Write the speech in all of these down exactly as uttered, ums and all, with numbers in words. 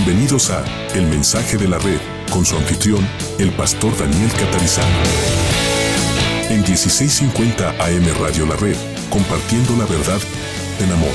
Bienvenidos a El Mensaje de la Red, con su anfitrión, el pastor Daniel Catarizano. En dieciséis cincuenta A M Radio La Red, compartiendo la verdad en amor.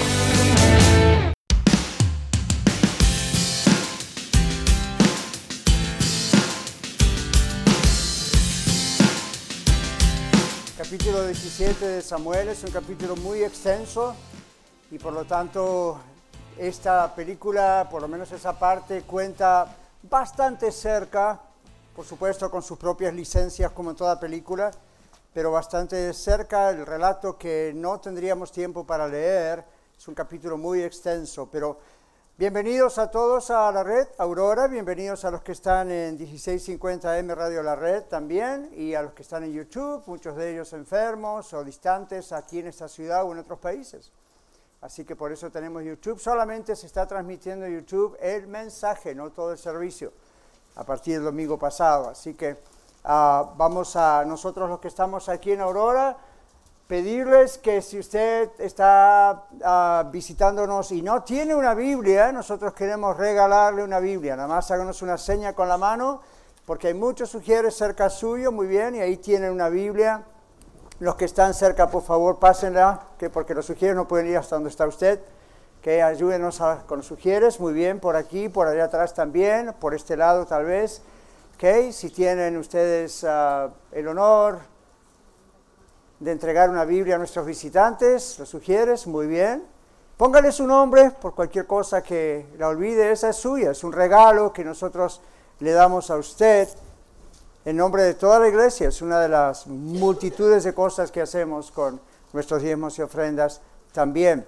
Capítulo diecisiete de Samuel es un capítulo muy extenso y por lo tanto esta película, por lo menos esa parte, cuenta bastante cerca, por supuesto con sus propias licencias como en toda película, pero bastante cerca el relato que no tendríamos tiempo para leer. Es un capítulo muy extenso, pero bienvenidos a todos a la red Aurora, bienvenidos a los que están en dieciséis cincuenta A M Radio La Red también, y a los que están en YouTube, muchos de ellos enfermos o distantes aquí en esta ciudad o en otros países. Así que por eso tenemos YouTube. Solamente se está transmitiendo en YouTube el mensaje, no todo el servicio, a partir del domingo pasado. Así que uh, vamos a nosotros los que estamos aquí en Aurora, pedirles que si usted está uh, visitándonos y no tiene una Biblia, nosotros queremos regalarle una Biblia. Nada más háganos una seña con la mano, porque hay muchos sugieres cerca suyo, muy bien, y ahí tienen una Biblia. Los que están cerca, por favor, pásenla, que porque los sugieres no pueden ir hasta donde está usted. Que ayúdenos a, con los sugieres, muy bien, por aquí, por allá atrás también, por este lado tal vez. Okay. Si tienen ustedes uh, el honor de entregar una Biblia a nuestros visitantes, los sugieres, muy bien. Póngale su nombre por cualquier cosa que la olvide, esa es suya, es un regalo que nosotros le damos a usted. En nombre de toda la iglesia, es una de las multitudes de cosas que hacemos con nuestros diezmos y ofrendas también.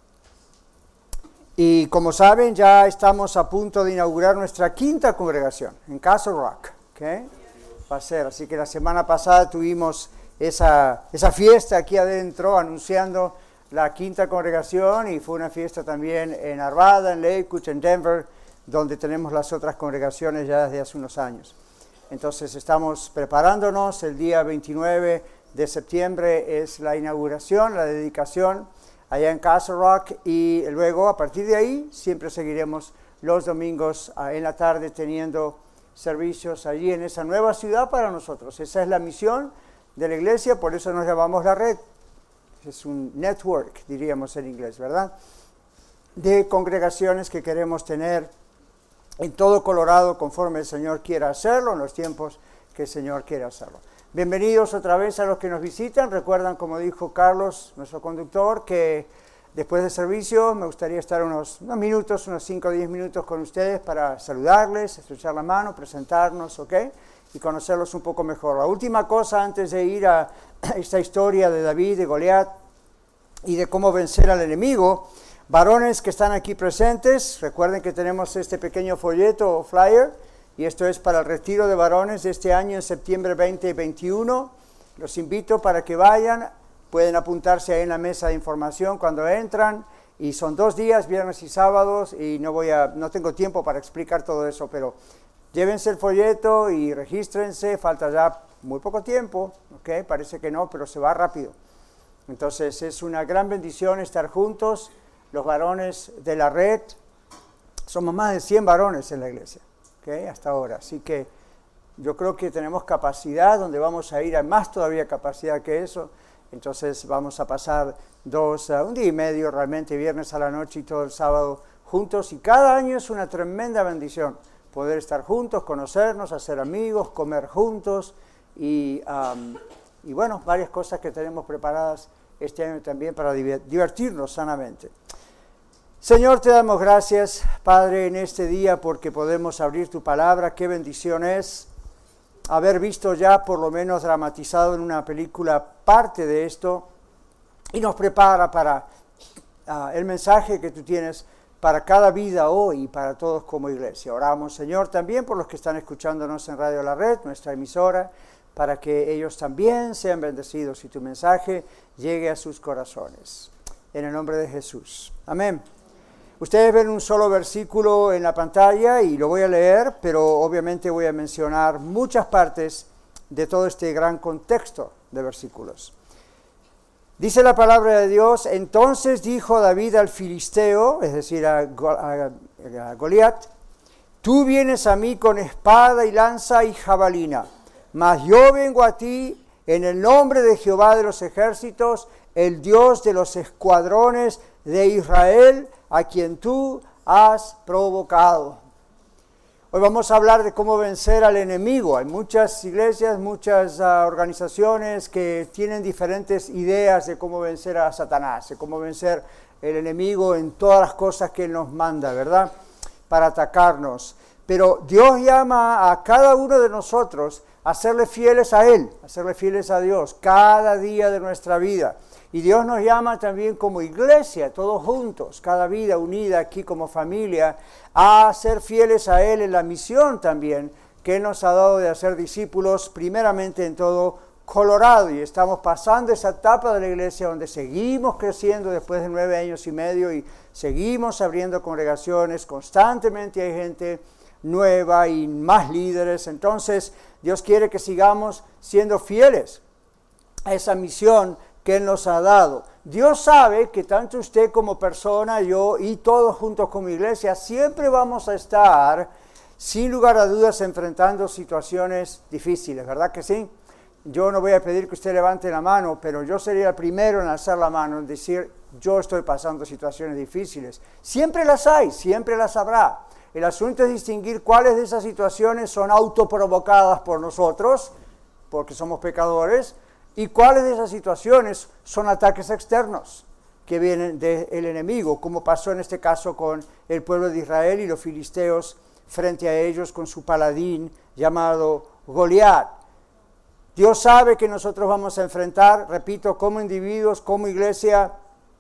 Y como saben, ya estamos a punto de inaugurar nuestra quinta congregación en Castle Rock. ¿Okay? Va a ser, así que la semana pasada tuvimos esa, esa fiesta aquí adentro anunciando la quinta congregación, y fue una fiesta también en Arvada, en Lakewood, en Denver, donde tenemos las otras congregaciones ya desde hace unos años. Entonces estamos preparándonos, el día veintinueve de septiembre es la inauguración, la dedicación allá en Castle Rock, y luego a partir de ahí siempre seguiremos los domingos en la tarde teniendo servicios allí en esa nueva ciudad para nosotros. Esa es la misión de la iglesia, por eso nos llamamos la red. Es un network, diríamos en inglés, ¿verdad? De congregaciones que queremos tener en todo Colorado, conforme el Señor quiera hacerlo, en los tiempos que el Señor quiera hacerlo. Bienvenidos otra vez a los que nos visitan. Recuerdan, como dijo Carlos, nuestro conductor, que después del servicio me gustaría estar unos, unos minutos, unos cinco o diez minutos con ustedes para saludarles, estrechar la mano, presentarnos, ¿ok? Y conocerlos un poco mejor. La última cosa antes de ir a esta historia de David, de Goliat y de cómo vencer al enemigo. Varones que están aquí presentes, recuerden que tenemos este pequeño folleto o flyer, y esto es para el retiro de varones de este año en septiembre veinte y veintiuno. Los invito para que vayan, pueden apuntarse ahí en la mesa de información cuando entran, y son dos días, viernes y sábados, y no voy a, no tengo tiempo para explicar todo eso, pero llévense el folleto y regístrense, falta ya muy poco tiempo, ¿ok? Parece que no, pero se va rápido. Entonces es una gran bendición estar juntos. Los varones de la red, somos más de cien varones en la iglesia, ¿okay? Hasta ahora. Así que yo creo que tenemos capacidad, donde vamos a ir a más todavía capacidad que eso. Entonces vamos a pasar dos, uh, un día y medio realmente, viernes a la noche y todo el sábado juntos. Y cada año es una tremenda bendición poder estar juntos, conocernos, hacer amigos, comer juntos y, um, y bueno, varias cosas que tenemos preparadas este año también para divertirnos sanamente. Señor, te damos gracias, Padre, en este día porque podemos abrir tu palabra. Qué bendición es haber visto ya por lo menos dramatizado en una película parte de esto, y nos prepara para uh, el mensaje que tú tienes para cada vida hoy y para todos como iglesia. Oramos, Señor, también por los que están escuchándonos en Radio La Red, nuestra emisora, para que ellos también sean bendecidos y tu mensaje llegue a sus corazones. En el nombre de Jesús. Amén. Ustedes ven un solo versículo en la pantalla y lo voy a leer, pero obviamente voy a mencionar muchas partes de todo este gran contexto de versículos. Dice la palabra de Dios: entonces dijo David al filisteo, es decir, a, Go- a, a Goliat, Tú vienes a mí con espada y lanza y jabalina, mas yo vengo a ti en el nombre de Jehová de los ejércitos, el Dios de los escuadrones de Israel, a quien tú has provocado. Hoy vamos a hablar de cómo vencer al enemigo. Hay muchas iglesias, muchas uh, organizaciones que tienen diferentes ideas de cómo vencer a Satanás, de cómo vencer el enemigo en todas las cosas que Él nos manda, ¿verdad?, para atacarnos. Pero Dios llama a cada uno de nosotros a serle fieles a Él, a serle fieles a Dios cada día de nuestra vida. Y Dios nos llama también como iglesia, todos juntos, cada vida unida aquí como familia, a ser fieles a Él en la misión también que Él nos ha dado de hacer discípulos primeramente en todo Colorado. Y estamos pasando esa etapa de la iglesia donde seguimos creciendo después de nueve años y medio y seguimos abriendo congregaciones, constantemente hay gente nueva y más líderes. Entonces Dios quiere que sigamos siendo fieles a esa misión que Él nos ha dado. Dios sabe que tanto usted como persona, yo y todos juntos como iglesia, siempre vamos a estar, sin lugar a dudas, enfrentando situaciones difíciles, ¿verdad que sí? Yo no voy a pedir que usted levante la mano, pero yo sería el primero en alzar la mano, en decir, yo estoy pasando situaciones difíciles. Siempre las hay, siempre las habrá. El asunto es distinguir cuáles de esas situaciones son autoprovocadas por nosotros, porque somos pecadores, y cuáles de esas situaciones son ataques externos que vienen del enemigo, como pasó en este caso con el pueblo de Israel y los filisteos frente a ellos con su paladín llamado Goliat. Dios sabe que nosotros vamos a enfrentar, repito, como individuos, como iglesia,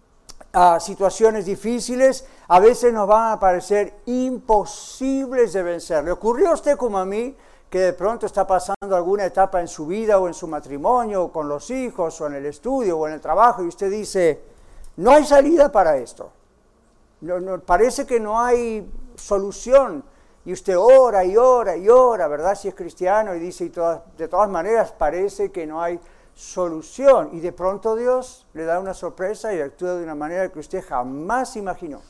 a situaciones difíciles. A veces nos van a parecer imposibles de vencer. ¿Le ocurrió a usted como a mí que de pronto está pasando alguna etapa en su vida o en su matrimonio, o con los hijos, o en el estudio, o en el trabajo, y usted dice, no hay salida para esto, no, no, parece que no hay solución, y usted ora y ora y ora, ¿verdad?, si es cristiano, y dice, y todas, de todas maneras parece que no hay solución, y de pronto Dios le da una sorpresa y actúa de una manera que usted jamás imaginó.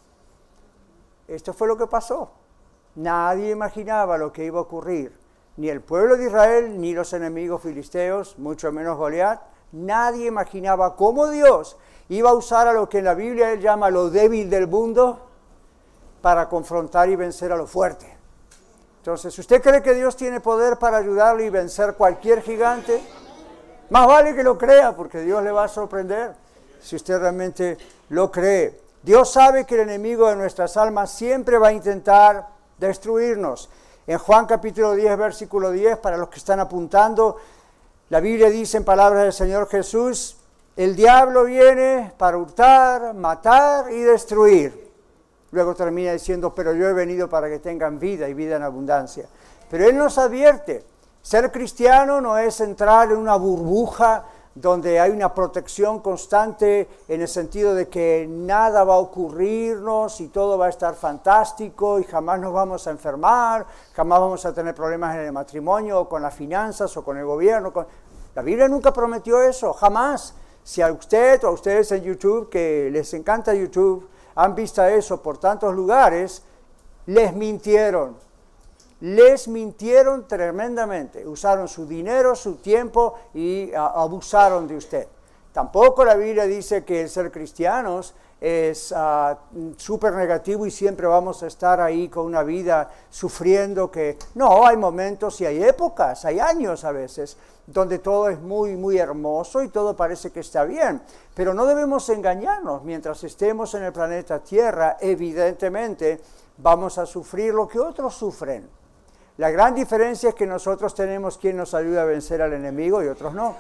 Esto fue lo que pasó. Nadie imaginaba lo que iba a ocurrir, ni el pueblo de Israel, ni los enemigos filisteos, mucho menos Goliat. Nadie imaginaba cómo Dios iba a usar a lo que en la Biblia Él llama lo débil del mundo para confrontar y vencer a lo fuerte. Entonces, ¿usted cree que Dios tiene poder para ayudarle y vencer cualquier gigante? Más vale que lo crea, porque Dios le va a sorprender si usted realmente lo cree. Dios sabe que el enemigo de nuestras almas siempre va a intentar destruirnos. En Juan capítulo diez, versículo diez, para los que están apuntando, la Biblia dice en palabras del Señor Jesús, el diablo viene para hurtar, matar y destruir. Luego termina diciendo, pero yo he venido para que tengan vida y vida en abundancia. Pero Él nos advierte, ser cristiano no es entrar en una burbuja donde hay una protección constante en el sentido de que nada va a ocurrirnos y todo va a estar fantástico y jamás nos vamos a enfermar, jamás vamos a tener problemas en el matrimonio o con las finanzas o con el gobierno. Con... La Biblia nunca prometió eso, jamás. Si a usted o a ustedes en YouTube, que les encanta YouTube, han visto eso por tantos lugares, les mintieron. Les mintieron tremendamente, usaron su dinero, su tiempo y uh, abusaron de usted. Tampoco la Biblia dice que el ser cristianos es uh, súper negativo y siempre vamos a estar ahí con una vida sufriendo que... No, hay momentos y hay épocas, hay años a veces, donde todo es muy, muy hermoso y todo parece que está bien. Pero no debemos engañarnos, mientras estemos en el planeta Tierra, evidentemente vamos a sufrir lo que otros sufren. La gran diferencia es que nosotros tenemos quien nos ayuda a vencer al enemigo y otros no.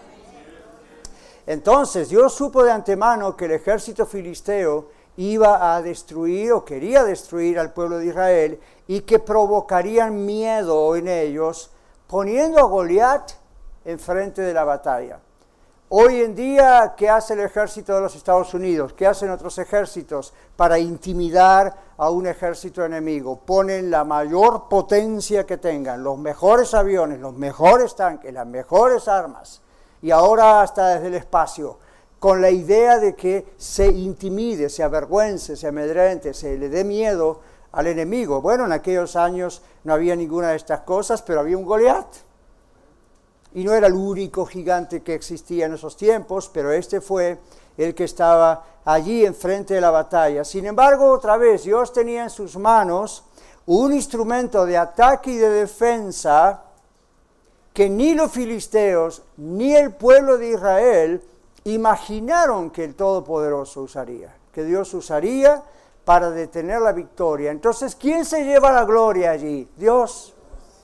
Entonces, Dios supo de antemano que el ejército filisteo iba a destruir o quería destruir al pueblo de Israel y que provocarían miedo en ellos, poniendo a Goliat enfrente de la batalla. Hoy en día, ¿qué hace el ejército de los Estados Unidos? ¿Qué hacen otros ejércitos para intimidar a un ejército enemigo? Ponen la mayor potencia que tengan, los mejores aviones, los mejores tanques, las mejores armas, y ahora hasta desde el espacio, con la idea de que se intimide, se avergüence, se amedrente, se le dé miedo al enemigo. Bueno, en aquellos años no había ninguna de estas cosas, pero había un Goliat. Y no era el único gigante que existía en esos tiempos, pero este fue el que estaba allí enfrente de la batalla. Sin embargo, otra vez, Dios tenía en sus manos un instrumento de ataque y de defensa que ni los filisteos ni el pueblo de Israel imaginaron que el Todopoderoso usaría, que Dios usaría para detener la victoria. Entonces, ¿quién se lleva la gloria allí? Dios.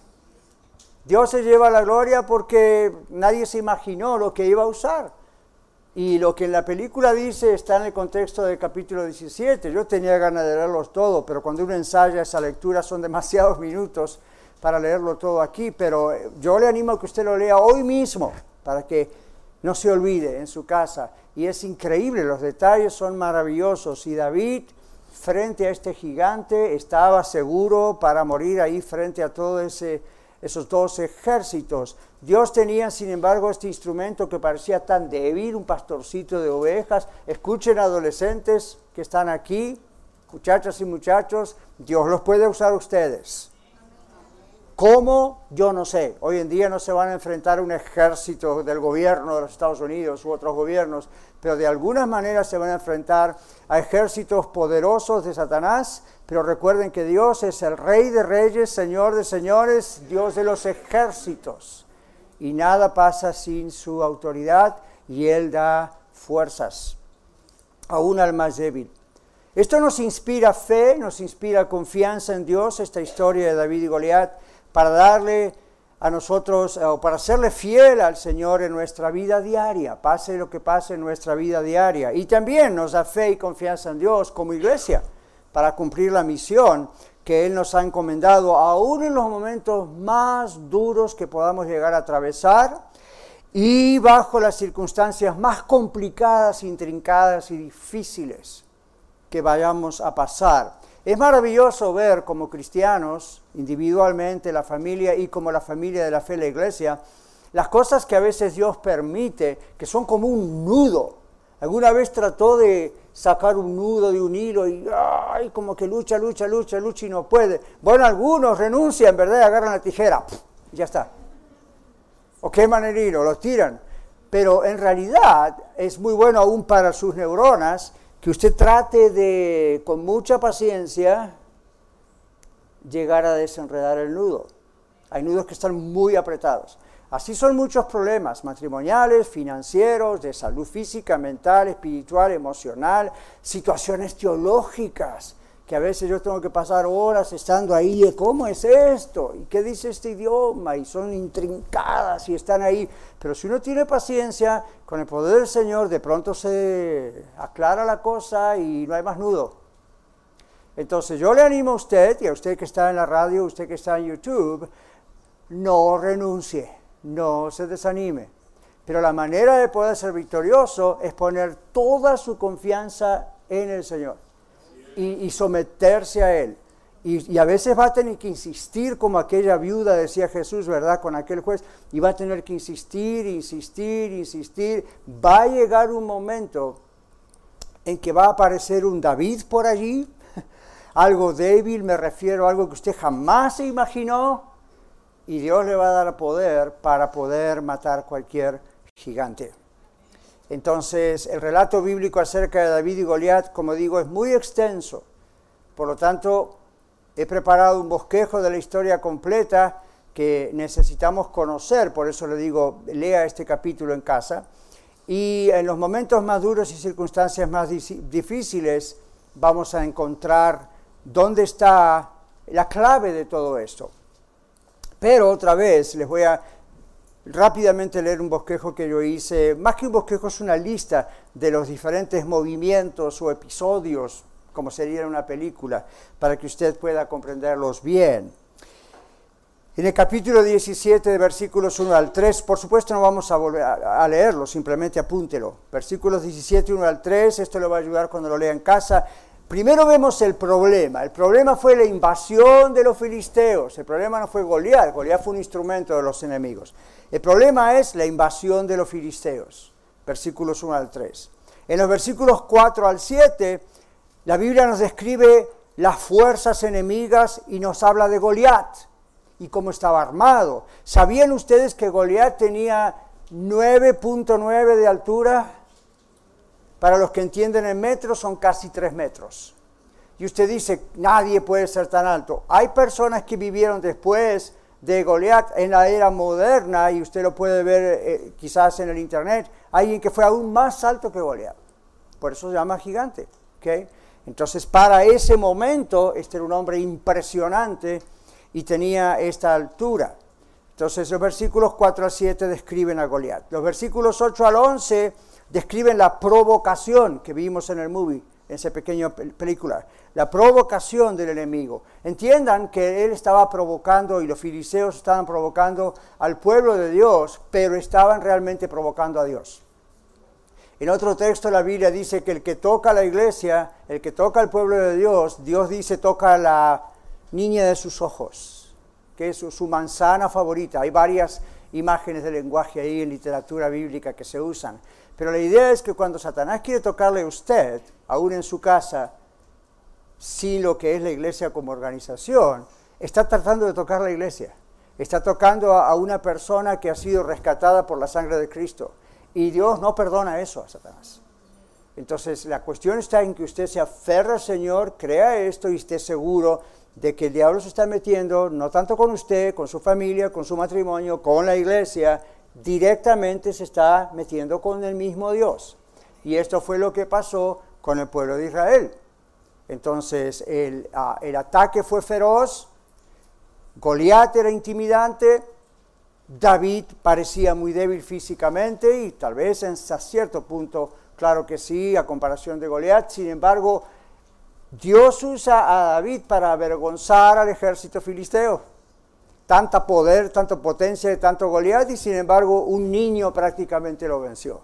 Dios se lleva la gloria porque nadie se imaginó lo que iba a usar. Y lo que en la película dice está en el contexto del capítulo diecisiete. Yo tenía ganas de leerlos todos, pero cuando uno ensaya esa lectura son demasiados minutos para leerlo todo aquí. Pero yo le animo a que usted lo lea hoy mismo, para que no se olvide en su casa. Y es increíble, los detalles son maravillosos. Y David, frente a este gigante, estaba seguro para morir ahí frente a todo ese... esos dos ejércitos. Dios tenía, sin embargo, este instrumento que parecía tan débil, un pastorcito de ovejas. Escuchen, adolescentes que están aquí, muchachas y muchachos, Dios los puede usar a ustedes. ¿Cómo? Yo no sé. Hoy en día no se van a enfrentar a un ejército del gobierno de los Estados Unidos u otros gobiernos, pero de alguna manera se van a enfrentar a ejércitos poderosos de Satanás. Pero recuerden que Dios es el Rey de Reyes, Señor de Señores, Dios de los ejércitos. Y nada pasa sin su autoridad, y Él da fuerzas, aún al más débil. Esto nos inspira fe, nos inspira confianza en Dios, esta historia de David y Goliat, para darle a nosotros, o para serle fiel al Señor en nuestra vida diaria, pase lo que pase en nuestra vida diaria. Y también nos da fe y confianza en Dios como iglesia, para cumplir la misión que Él nos ha encomendado, aún en los momentos más duros que podamos llegar a atravesar y bajo las circunstancias más complicadas, intrincadas y difíciles que vayamos a pasar. Es maravilloso ver como cristianos, individualmente, la familia y como la familia de la fe, la iglesia, las cosas que a veces Dios permite, que son como un nudo. ¿Alguna vez trató de sacar un nudo de un hilo y ay, como que lucha, lucha, lucha, lucha y no puede? Bueno, algunos renuncian, ¿verdad? Agarran la tijera y ya está. O queman el hilo, lo tiran. Pero en realidad es muy bueno aún para sus neuronas que usted trate de, con mucha paciencia, llegar a desenredar el nudo. Hay nudos que están muy apretados. Así son muchos problemas matrimoniales, financieros, de salud física, mental, espiritual, emocional, situaciones teológicas, que a veces yo tengo que pasar horas estando ahí, ¿cómo es esto? ¿Y qué dice este idioma? Y son intrincadas y están ahí. Pero si uno tiene paciencia, con el poder del Señor, de pronto se aclara la cosa y no hay más nudo. Entonces yo le animo a usted, y a usted que está en la radio, usted que está en YouTube, no renuncie. No se desanime, pero la manera de poder ser victorioso es poner toda su confianza en el Señor y, y someterse a Él. Y, y a veces va a tener que insistir, como aquella viuda decía Jesús, ¿verdad? Con aquel juez, y va a tener que insistir, insistir, insistir. Va a llegar un momento en que va a aparecer un David por allí, algo débil, me refiero a algo que usted jamás se imaginó, y Dios le va a dar poder para poder matar cualquier gigante. Entonces, el relato bíblico acerca de David y Goliat, como digo, es muy extenso. Por lo tanto, he preparado un bosquejo de la historia completa que necesitamos conocer. Por eso le digo, lea este capítulo en casa. Y en los momentos más duros y circunstancias más difíciles, vamos a encontrar dónde está la clave de todo esto. Pero otra vez les voy a rápidamente leer un bosquejo que yo hice. Más que un bosquejo, es una lista de los diferentes movimientos o episodios, como sería en una película, para que usted pueda comprenderlos bien. En el capítulo diecisiete, de versículos uno al tres, por supuesto no vamos a volver a, a leerlo, simplemente apúntelo. Versículos diecisiete, uno al tres, esto le va a ayudar cuando lo lea en casa. Primero vemos el problema. El problema fue la invasión de los filisteos. El problema no fue Goliat. Goliat fue un instrumento de los enemigos. El problema es la invasión de los filisteos. Versículos uno al tres. En los versículos cuatro al siete, la Biblia nos describe las fuerzas enemigas y nos habla de Goliat y cómo estaba armado. ¿Sabían ustedes que Goliat tenía nueve punto nueve de altura? Para los que entienden en metros, son casi tres metros. Y usted dice, nadie puede ser tan alto. Hay personas que vivieron después de Goliat en la era moderna, y usted lo puede ver eh, quizás en el internet, alguien que fue aún más alto que Goliat. Por eso se llama gigante. ¿Okay? Entonces, para ese momento, este era un hombre impresionante y tenía esta altura. Entonces, los versículos cuatro al siete describen a Goliat. Los versículos ocho al once describen la provocación que vimos en el movie, en esa pequeña película. La provocación del enemigo. Entiendan que él estaba provocando, y los filisteos estaban provocando al pueblo de Dios, pero estaban realmente provocando a Dios. En otro texto la Biblia dice que el que toca a la iglesia, el que toca al pueblo de Dios, Dios dice toca a la niña de sus ojos, que es su, su manzana favorita. Hay varias imágenes de lenguaje ahí en literatura bíblica que se usan. Pero la idea es que cuando Satanás quiere tocarle a usted, aún en su casa, sin lo que es la iglesia como organización, está tratando de tocar la iglesia. Está tocando a, a una persona que ha sido rescatada por la sangre de Cristo. Y Dios no perdona eso a Satanás. Entonces la cuestión está en que usted se aferre al Señor, crea esto y esté seguro de que el diablo se está metiendo, no tanto con usted, con su familia, con su matrimonio, con la iglesia, directamente se está metiendo con el mismo Dios. Y esto fue lo que pasó con el pueblo de Israel. Entonces el, uh, el ataque fue feroz, Goliat era intimidante, David parecía muy débil físicamente y tal vez en cierto punto, claro que sí, a comparación de Goliat. Sin embargo, Dios usa a David para avergonzar al ejército filisteo. Tanta poder, tanta potencia de tanto Goliat, y sin embargo un niño prácticamente lo venció.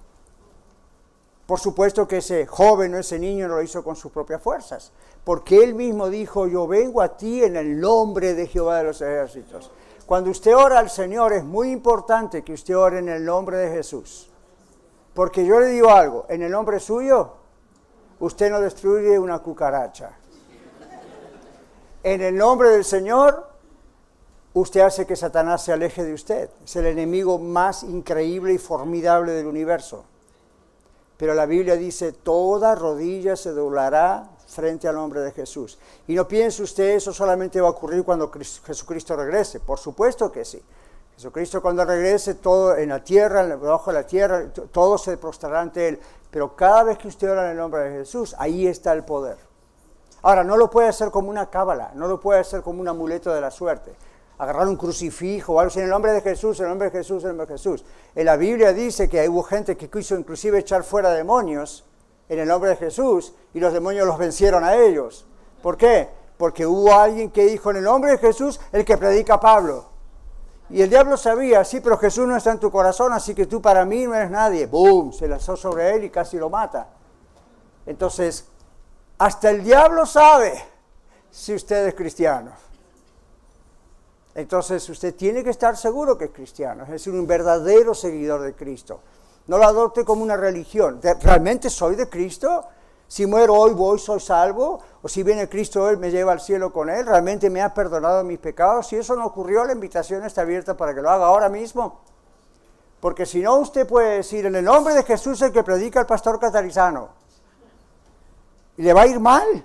Por supuesto que ese joven o ese niño no lo hizo con sus propias fuerzas, porque él mismo dijo, yo vengo a ti en el nombre de Jehová de los ejércitos. Cuando usted ora al Señor es muy importante que usted ore en el nombre de Jesús. Porque yo le digo algo, en el nombre suyo, usted no destruye una cucaracha. En el nombre del Señor, usted hace que Satanás se aleje de usted. Es el enemigo más increíble y formidable del universo. Pero la Biblia dice, toda rodilla se doblará frente al nombre de Jesús. Y no piense usted, eso solamente va a ocurrir cuando Jesucristo regrese. Por supuesto que sí. Jesucristo cuando regrese, todo en la tierra, debajo de la tierra, todo se prostrará ante Él. Pero cada vez que usted ora en el nombre de Jesús, ahí está el poder. Ahora, no lo puede hacer como una cábala, no lo puede hacer como un amuleto de la suerte. Agarrar un crucifijo o algo así, en el nombre de Jesús, en el nombre de Jesús, en el nombre de Jesús. En la Biblia dice que hubo gente que quiso inclusive echar fuera demonios en el nombre de Jesús, y los demonios los vencieron a ellos. ¿Por qué? Porque hubo alguien que dijo, en el nombre de Jesús, el que predica Pablo. Y el diablo sabía, sí, pero Jesús no está en tu corazón, así que tú para mí no eres nadie. ¡Bum! Se lanzó sobre él y casi lo mata. Entonces, hasta el diablo sabe si usted es cristiano. Entonces, usted tiene que estar seguro que es cristiano, es decir, un verdadero seguidor de Cristo. No lo adopte como una religión. ¿Realmente soy de Cristo? Si muero hoy, voy, soy salvo. O si viene Cristo, Él me lleva al cielo con Él. ¿Realmente me ha perdonado mis pecados? Si eso no ocurrió, la invitación está abierta para que lo haga ahora mismo. Porque si no, usted puede decir, en el nombre de Jesús, el que predica el pastor Catarizano. Y le va a ir mal.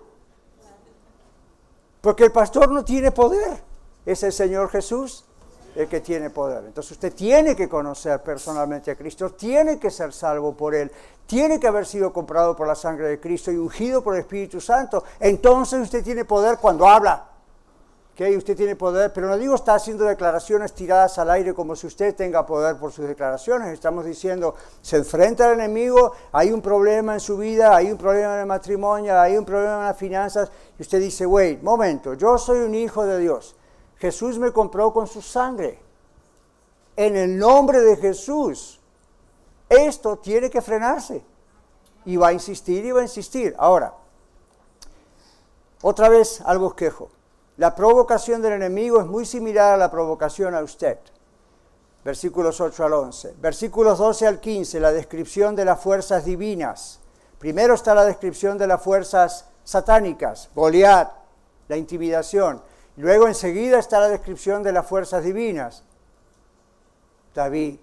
Porque el pastor no tiene poder. Es el Señor Jesús el que tiene poder. Entonces usted tiene que conocer personalmente a Cristo, tiene que ser salvo por Él, tiene que haber sido comprado por la sangre de Cristo y ungido por el Espíritu Santo. Entonces usted tiene poder cuando habla. ¿Okay? Usted tiene poder, pero no digo está haciendo declaraciones tiradas al aire como si usted tenga poder por sus declaraciones. Estamos diciendo, se enfrenta al enemigo, hay un problema en su vida, hay un problema en el matrimonio, hay un problema en las finanzas, y usted dice, wait, momento, yo soy un hijo de Dios. Jesús me compró con su sangre. En el nombre de Jesús. Esto tiene que frenarse. Y va a insistir y va a insistir. Ahora, otra vez al bosquejo. La provocación del enemigo es muy similar a la provocación a usted. Versículos ocho al once. Versículos doce al quince, la descripción de las fuerzas divinas. Primero está la descripción de las fuerzas satánicas. Goliat, la intimidación. Luego enseguida está la descripción de las fuerzas divinas. David.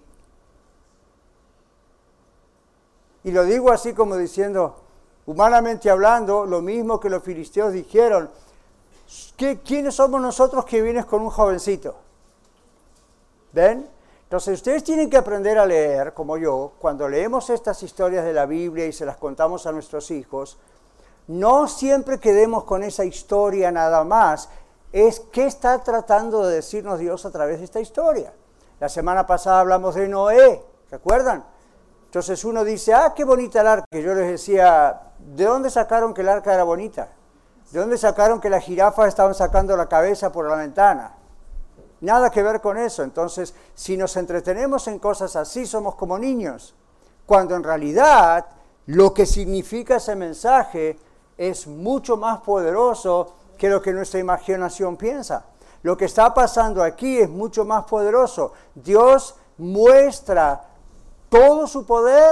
Y lo digo así como diciendo, humanamente hablando, lo mismo que los filisteos dijeron. ¿Qué, ¿Quiénes somos nosotros que vienes con un jovencito? ¿Ven? Entonces ustedes tienen que aprender a leer, como yo, cuando leemos estas historias de la Biblia y se las contamos a nuestros hijos, no siempre quedemos con esa historia nada más. Es qué está tratando de decirnos Dios a través de esta historia. La semana pasada hablamos de Noé, ¿recuerdan? Entonces uno dice, ah, qué bonita el arca. Yo les decía, ¿de dónde sacaron que el arca era bonita? ¿De dónde sacaron que las jirafas estaban sacando la cabeza por la ventana? Nada que ver con eso. Entonces, si nos entretenemos en cosas así, somos como niños. Cuando en realidad, lo que significa ese mensaje es mucho más poderoso que lo que nuestra imaginación piensa. Lo que está pasando aquí es mucho más poderoso. Dios muestra todo su poder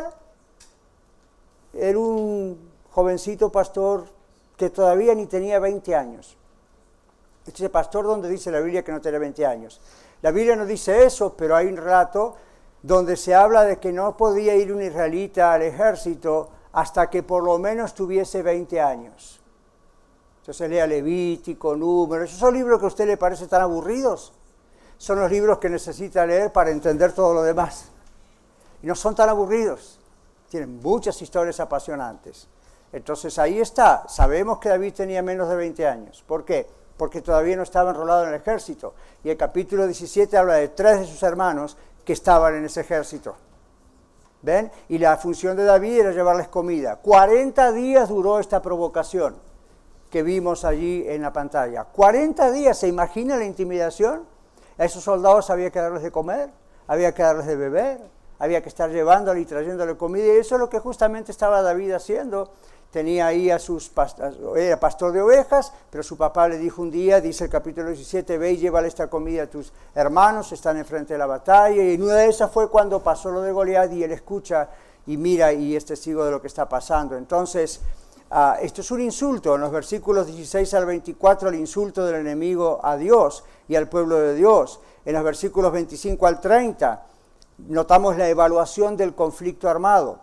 en un jovencito pastor que todavía ni tenía veinte años. Este pastor donde dice la Biblia que no tenía veinte años. La Biblia no dice eso, pero hay un relato donde se habla de que no podía ir un israelita al ejército hasta que por lo menos tuviese veinte años. Entonces lea Levítico, Números. ¿Esos son libros que a usted le parece tan aburridos? Son los libros que necesita leer para entender todo lo demás. Y no son tan aburridos. Tienen muchas historias apasionantes. Entonces ahí está. Sabemos que David tenía menos de veinte años. ¿Por qué? Porque todavía no estaba enrolado en el ejército. Y el capítulo diecisiete habla de tres de sus hermanos que estaban en ese ejército. ¿Ven? Y la función de David era llevarles comida. cuarenta días duró esta provocación que vimos allí en la pantalla. cuarenta días, ¿se imagina la intimidación? A esos soldados había que darles de comer, había que darles de beber, había que estar llevándole y trayéndole comida. Y eso es lo que justamente estaba David haciendo. Tenía ahí a sus pastores, era pastor de ovejas, pero su papá le dijo un día, dice el capítulo diecisiete, ve y llévale esta comida a tus hermanos, están enfrente de la batalla. Y en una de esas fue cuando pasó lo de Goliat y él escucha y mira y es testigo de lo que está pasando. Entonces, uh, esto es un insulto. En los versículos dieciséis al veinticuatro, el insulto del enemigo a Dios y al pueblo de Dios. En los versículos veinticinco al treinta, notamos la evaluación del conflicto armado.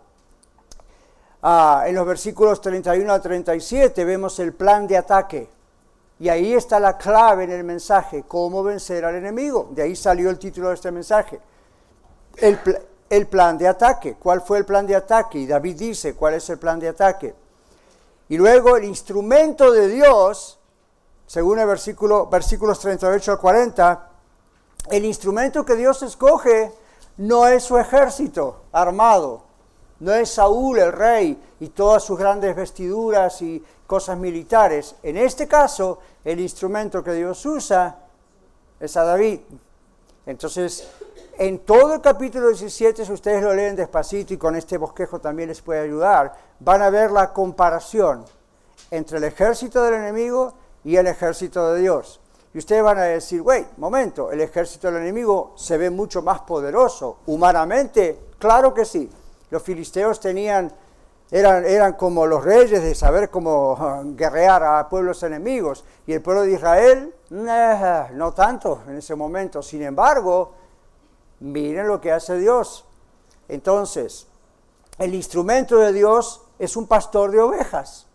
Ah, en los versículos treinta y uno al treinta y siete vemos el plan de ataque. Y ahí está la clave en el mensaje, cómo vencer al enemigo. De ahí salió el título de este mensaje. El, pl- el plan de ataque. ¿Cuál fue el plan de ataque? Y David dice, ¿cuál es el plan de ataque? Y luego el instrumento de Dios, según el versículo, versículos treinta y ocho al cuarenta, el instrumento que Dios escoge no es su ejército armado. No es Saúl el rey y todas sus grandes vestiduras y cosas militares. En este caso, el instrumento que Dios usa es a David. Entonces, en todo el capítulo diecisiete, si ustedes lo leen despacito y con este bosquejo también les puede ayudar, van a ver la comparación entre el ejército del enemigo y el ejército de Dios. Y ustedes van a decir, wait, momento, el ejército del enemigo se ve mucho más poderoso. Humanamente, claro que sí. Los filisteos tenían, eran, eran como los reyes de saber cómo uh, guerrear a pueblos enemigos. Y el pueblo de Israel, nah, no tanto en ese momento. Sin embargo, miren lo que hace Dios. Entonces, el instrumento de Dios es un pastor de ovejas.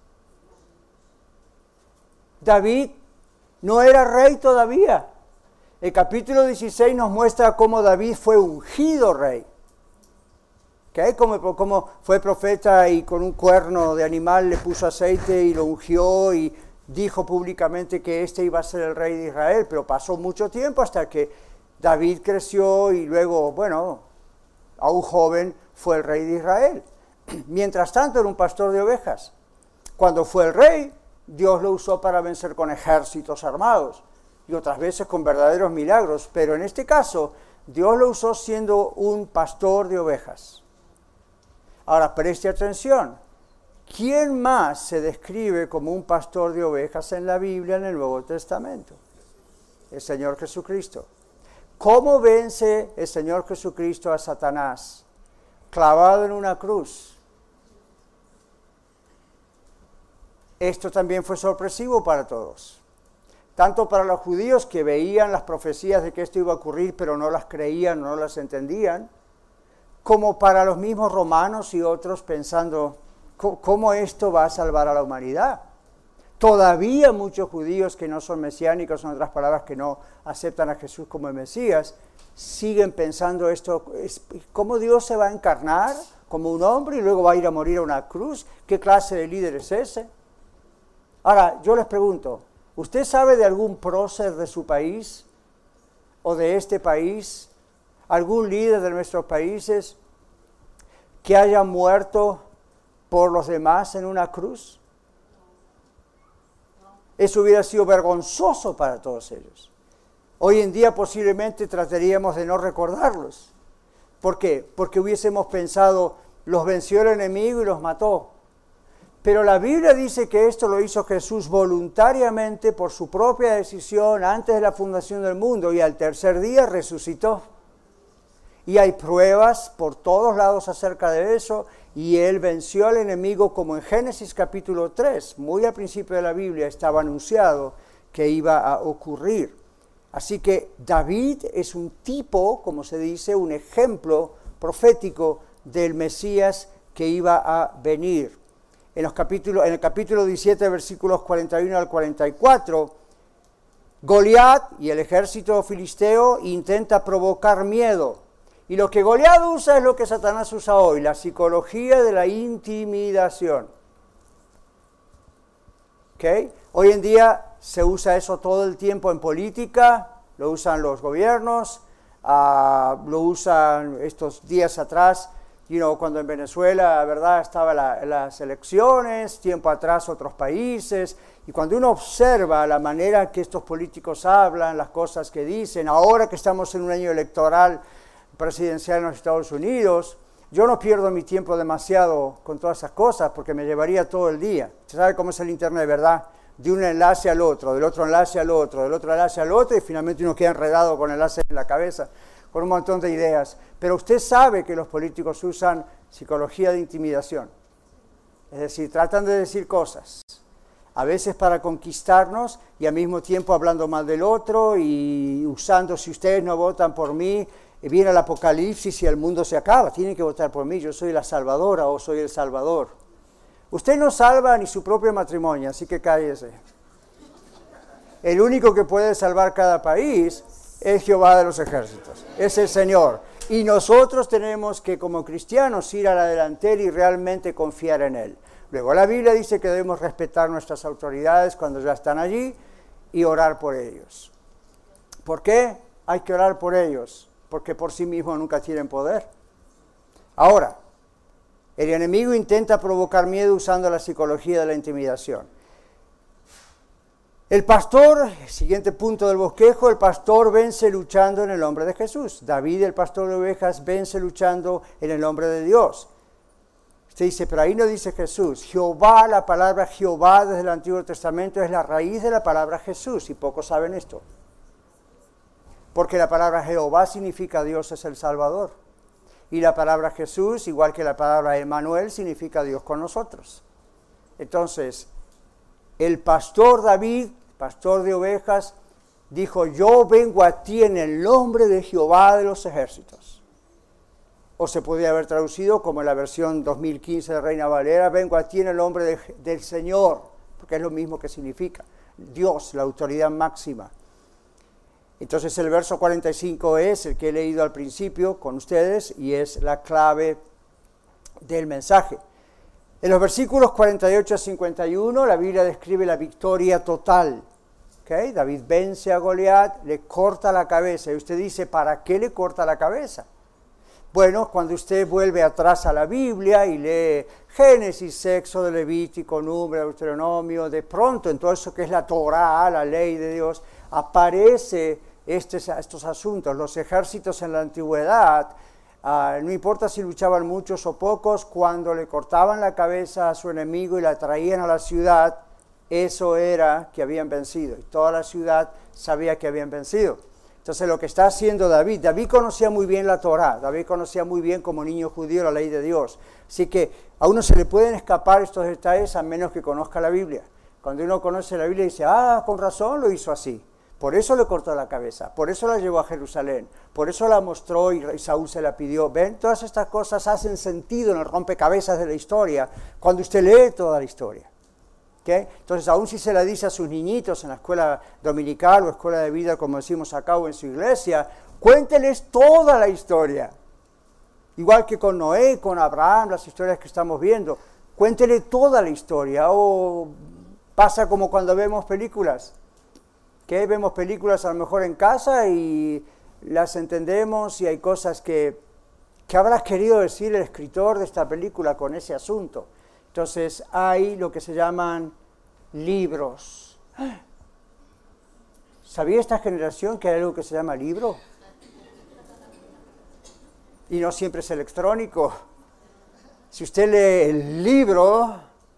David no era rey todavía. El capítulo dieciséis nos muestra cómo David fue ungido rey. ¿Okay? Como, como fue profeta y con un cuerno de animal le puso aceite y lo ungió y dijo públicamente que este iba a ser el rey de Israel, pero pasó mucho tiempo hasta que David creció y luego, bueno, a un joven fue el rey de Israel. Mientras tanto era un pastor de ovejas. Cuando fue el rey, Dios lo usó para vencer con ejércitos armados y otras veces con verdaderos milagros, pero en este caso Dios lo usó siendo un pastor de ovejas. Ahora, preste atención. ¿Quién más se describe como un pastor de ovejas en la Biblia, en el Nuevo Testamento? El Señor Jesucristo. ¿Cómo vence el Señor Jesucristo a Satanás? Clavado en una cruz. Esto también fue sorpresivo para todos. tanto para los judíos que veían las profecías de que esto iba a ocurrir, pero no las creían, no las entendían, como para los mismos romanos y otros pensando, ¿cómo esto va a salvar a la humanidad? Todavía muchos judíos que no son mesiánicos, en otras palabras, que no aceptan a Jesús como el Mesías, siguen pensando esto, ¿cómo Dios se va a encarnar como un hombre y luego va a ir a morir a una cruz? ¿Qué clase de líder es ese? Ahora, yo les pregunto, ¿usted sabe de algún prócer de su país o de este país, algún líder de nuestros países que haya muerto por los demás en una cruz? Eso hubiera sido vergonzoso para todos ellos. Hoy en día posiblemente trataríamos de no recordarlos. ¿Por qué? Porque hubiésemos pensado, los venció el enemigo y los mató. Pero la Biblia dice que esto lo hizo Jesús voluntariamente por su propia decisión antes de la fundación del mundo y al tercer día resucitó. Y hay pruebas por todos lados acerca de eso y Él venció al enemigo como en Génesis capítulo tres, muy al principio de la Biblia estaba anunciado que iba a ocurrir. Así que David es un tipo, como se dice, un ejemplo profético del Mesías que iba a venir. En, los capítulos, en el capítulo diecisiete, versículos cuarenta y uno al cuarenta y cuatro, Goliat y el ejército filisteo intenta provocar miedo. Y lo que Goliat usa es lo que Satanás usa hoy, la psicología de la intimidación. ¿Okay? Hoy en día se usa eso todo el tiempo en política, lo usan los gobiernos, uh, lo usan estos días atrás, you know, cuando en Venezuela, verdad, estaban la, las elecciones, tiempo atrás otros países, y cuando uno observa la manera que estos políticos hablan, las cosas que dicen, ahora que estamos en un año electoral presidencial en los Estados Unidos, yo no pierdo mi tiempo demasiado con todas esas cosas porque me llevaría todo el día. ¿Se sabe cómo es el internet, verdad? De un enlace al otro, del otro enlace al otro, del otro enlace al otro, y finalmente uno queda enredado con enlaces en la cabeza, con un montón de ideas. Pero usted sabe que los políticos usan psicología de intimidación. Es decir, tratan de decir cosas, a veces para conquistarnos y al mismo tiempo hablando mal del otro y usando, si ustedes no votan por mí, viene el apocalipsis y el mundo se acaba, tienen que votar por mí, yo soy la salvadora o soy el salvador. Usted no salva ni su propio matrimonio, así que cállese. El único que puede salvar cada país es Jehová de los ejércitos, es el Señor. Y nosotros tenemos que, como cristianos, ir a la delantera y realmente confiar en Él. Luego la Biblia dice que debemos respetar nuestras autoridades cuando ya están allí y orar por ellos. ¿Por qué? Hay que orar por ellos, porque por sí mismos nunca tienen poder. Ahora, el enemigo intenta provocar miedo usando la psicología de la intimidación. El pastor, siguiente punto del bosquejo, el pastor vence luchando en el nombre de Jesús. David, el pastor de ovejas, vence luchando en el nombre de Dios. Usted dice, pero ahí no dice Jesús. Jehová, la palabra Jehová desde el Antiguo Testamento es la raíz de la palabra Jesús, y pocos saben esto. Porque la palabra Jehová significa Dios es el Salvador. Y la palabra Jesús, igual que la palabra Emmanuel, significa Dios con nosotros. Entonces, el pastor David, pastor de ovejas, dijo, yo vengo a ti en el nombre de Jehová de los ejércitos. O se podría haber traducido como en la versión dos mil quince de Reina Valera, vengo a ti en el nombre de, del Señor, porque es lo mismo que significa Dios, la autoridad máxima. Entonces el verso cuarenta y cinco es el que he leído al principio con ustedes y es la clave del mensaje. En los versículos cuarenta y ocho a cincuenta y uno la Biblia describe la victoria total. ¿Okay? David vence a Goliat, le corta la cabeza y usted dice, ¿para qué le corta la cabeza? Bueno, cuando usted vuelve atrás a la Biblia y lee Génesis, Éxodo, Levítico, Número, Deuteronomio, de pronto en todo eso que es la Torá, la ley de Dios, aparece estos, estos asuntos. Los ejércitos en la antigüedad, uh, no importa si luchaban muchos o pocos, cuando le cortaban la cabeza a su enemigo y la traían a la ciudad, eso era que habían vencido. Y toda la ciudad sabía que habían vencido. Entonces lo que está haciendo David, David conocía muy bien la Torá, David conocía muy bien como niño judío la ley de Dios. Así que a uno se le pueden escapar estos detalles a menos que conozca la Biblia. Cuando uno conoce la Biblia dice, ah, con razón lo hizo así. Por eso le cortó la cabeza, por eso la llevó a Jerusalén, por eso la mostró y Saúl se la pidió. ¿Ven? Todas estas cosas hacen sentido en el rompecabezas de la historia cuando usted lee toda la historia. ¿Okay? Entonces, aun si se la dice a sus niñitos en la escuela dominical o escuela de vida, como decimos acá, o en su iglesia, cuénteles toda la historia. Igual que con Noé, con Abraham, las historias que estamos viendo. Cuéntele toda la historia. O pasa como cuando vemos películas. Que vemos películas a lo mejor en casa y las entendemos y hay cosas que, que habrá querido decir el escritor de esta película con ese asunto. Entonces hay lo que se llaman libros. ¿Sabía esta generación que hay algo que se llama libro? Y no siempre es electrónico. Si usted lee el libro,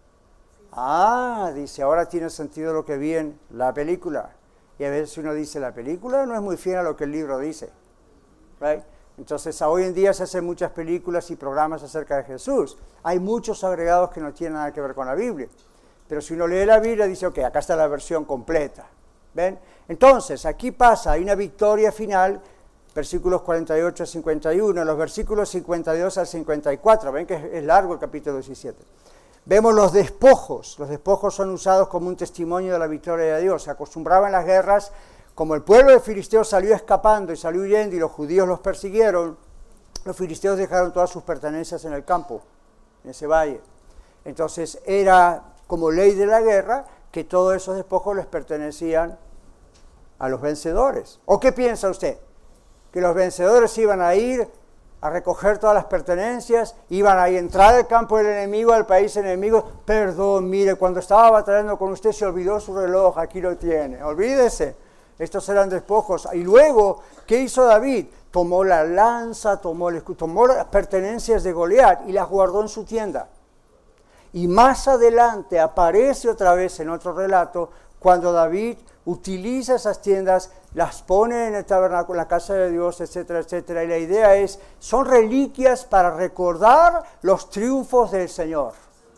ah, dice, ahora tiene sentido lo que vi en la película. Y a veces uno dice, la película no es muy fiel a lo que el libro dice. Right? Entonces, hoy en día se hacen muchas películas y programas acerca de Jesús. Hay muchos agregados que no tienen nada que ver con la Biblia. Pero si uno lee la Biblia, dice, ok, acá está la versión completa. ¿Ven? Entonces, aquí pasa, hay una victoria final, versículos cuarenta y ocho a cincuenta y uno, los versículos cincuenta y dos al cincuenta y cuatro. Ven que es largo el capítulo diecisiete. Vemos los despojos. Los despojos son usados como un testimonio de la victoria de Dios. Se acostumbraba en las guerras, como el pueblo de filisteos salió escapando y salió huyendo y los judíos los persiguieron, los filisteos dejaron todas sus pertenencias en el campo, en ese valle. Entonces era como ley de la guerra que todos esos despojos les pertenecían a los vencedores. ¿O qué piensa usted? ¿Que los vencedores iban a ir a recoger todas las pertenencias, iban a entrar al campo del enemigo, al país enemigo? Perdón, mire, cuando estaba batallando con usted se olvidó su reloj, aquí lo tiene, olvídese. Estos eran despojos. Y luego, ¿qué hizo David? Tomó la lanza, tomó, el, tomó las pertenencias de Goliat y las guardó en su tienda. Y más adelante aparece otra vez en otro relato, cuando David utiliza esas tiendas, las pone en el tabernáculo, en la casa de Dios, etcétera, etcétera. Y la idea es, son reliquias para recordar los triunfos del Señor.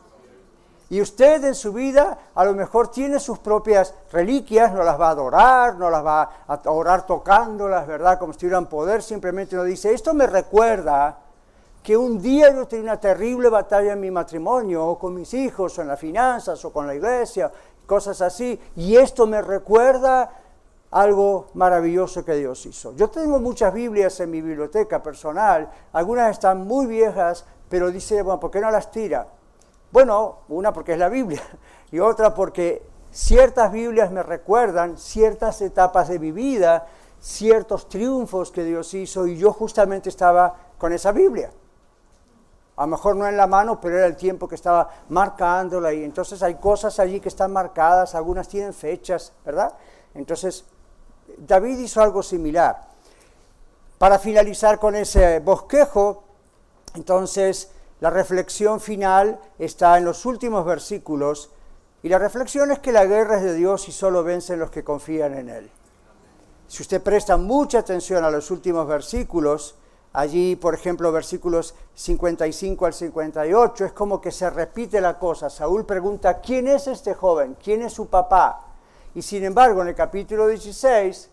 Y usted en su vida a lo mejor tiene sus propias reliquias, no las va a adorar, no las va a orar tocándolas, ¿verdad? Como si tuvieran poder, simplemente uno dice, esto me recuerda que un día yo tenía una terrible batalla en mi matrimonio, o con mis hijos, o en las finanzas, o con la iglesia, cosas así, y esto me recuerda algo maravilloso que Dios hizo. Yo tengo muchas Biblias en mi biblioteca personal, algunas están muy viejas, pero dice, bueno, ¿por qué no las tira? Bueno, una porque es la Biblia, y otra porque ciertas Biblias me recuerdan ciertas etapas de mi vida, ciertos triunfos que Dios hizo, y yo justamente estaba con esa Biblia. A lo mejor no en la mano, pero era el tiempo que estaba marcándola, y entonces hay cosas allí que están marcadas, algunas tienen fechas, ¿verdad? Entonces, David hizo algo similar. Para finalizar con ese bosquejo, entonces, la reflexión final está en los últimos versículos, y la reflexión es que la guerra es de Dios y solo vencen los que confían en Él. Si usted presta mucha atención a los últimos versículos, allí, por ejemplo, versículos cincuenta y cinco al cincuenta y ocho, es como que se repite la cosa. Saúl pregunta, ¿quién es este joven? ¿Quién es su papá? Y sin embargo, en el capítulo dieciséis,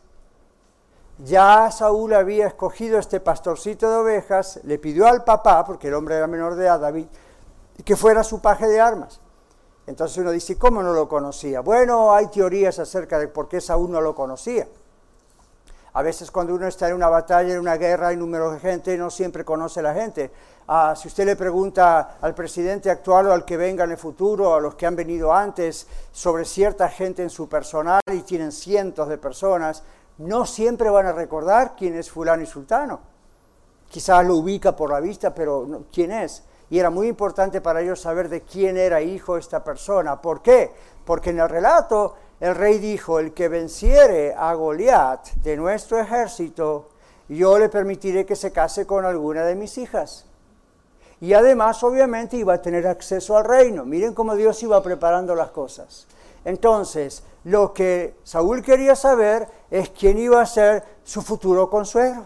ya Saúl había escogido este pastorcito de ovejas, le pidió al papá, porque el hombre era menor de edad, David, que fuera su paje de armas. Entonces uno dice, ¿cómo no lo conocía? Bueno, hay teorías acerca de por qué Saúl no lo conocía. A veces cuando uno está en una batalla, en una guerra, hay número de gente, no siempre conoce a la gente. Ah, si usted le pregunta al presidente actual o al que venga en el futuro, a los que han venido antes, sobre cierta gente en su personal, y tienen cientos de personas, no siempre van a recordar quién es fulano y sultano. Quizás lo ubica por la vista, pero no, ¿quién es? Y era muy importante para ellos saber de quién era hijo esta persona. ¿Por qué? Porque en el relato el rey dijo, el que venciere a Goliat de nuestro ejército, yo le permitiré que se case con alguna de mis hijas. Y además, obviamente, iba a tener acceso al reino. Miren cómo Dios iba preparando las cosas. Entonces, lo que Saúl quería saber es quién iba a ser su futuro consuegro.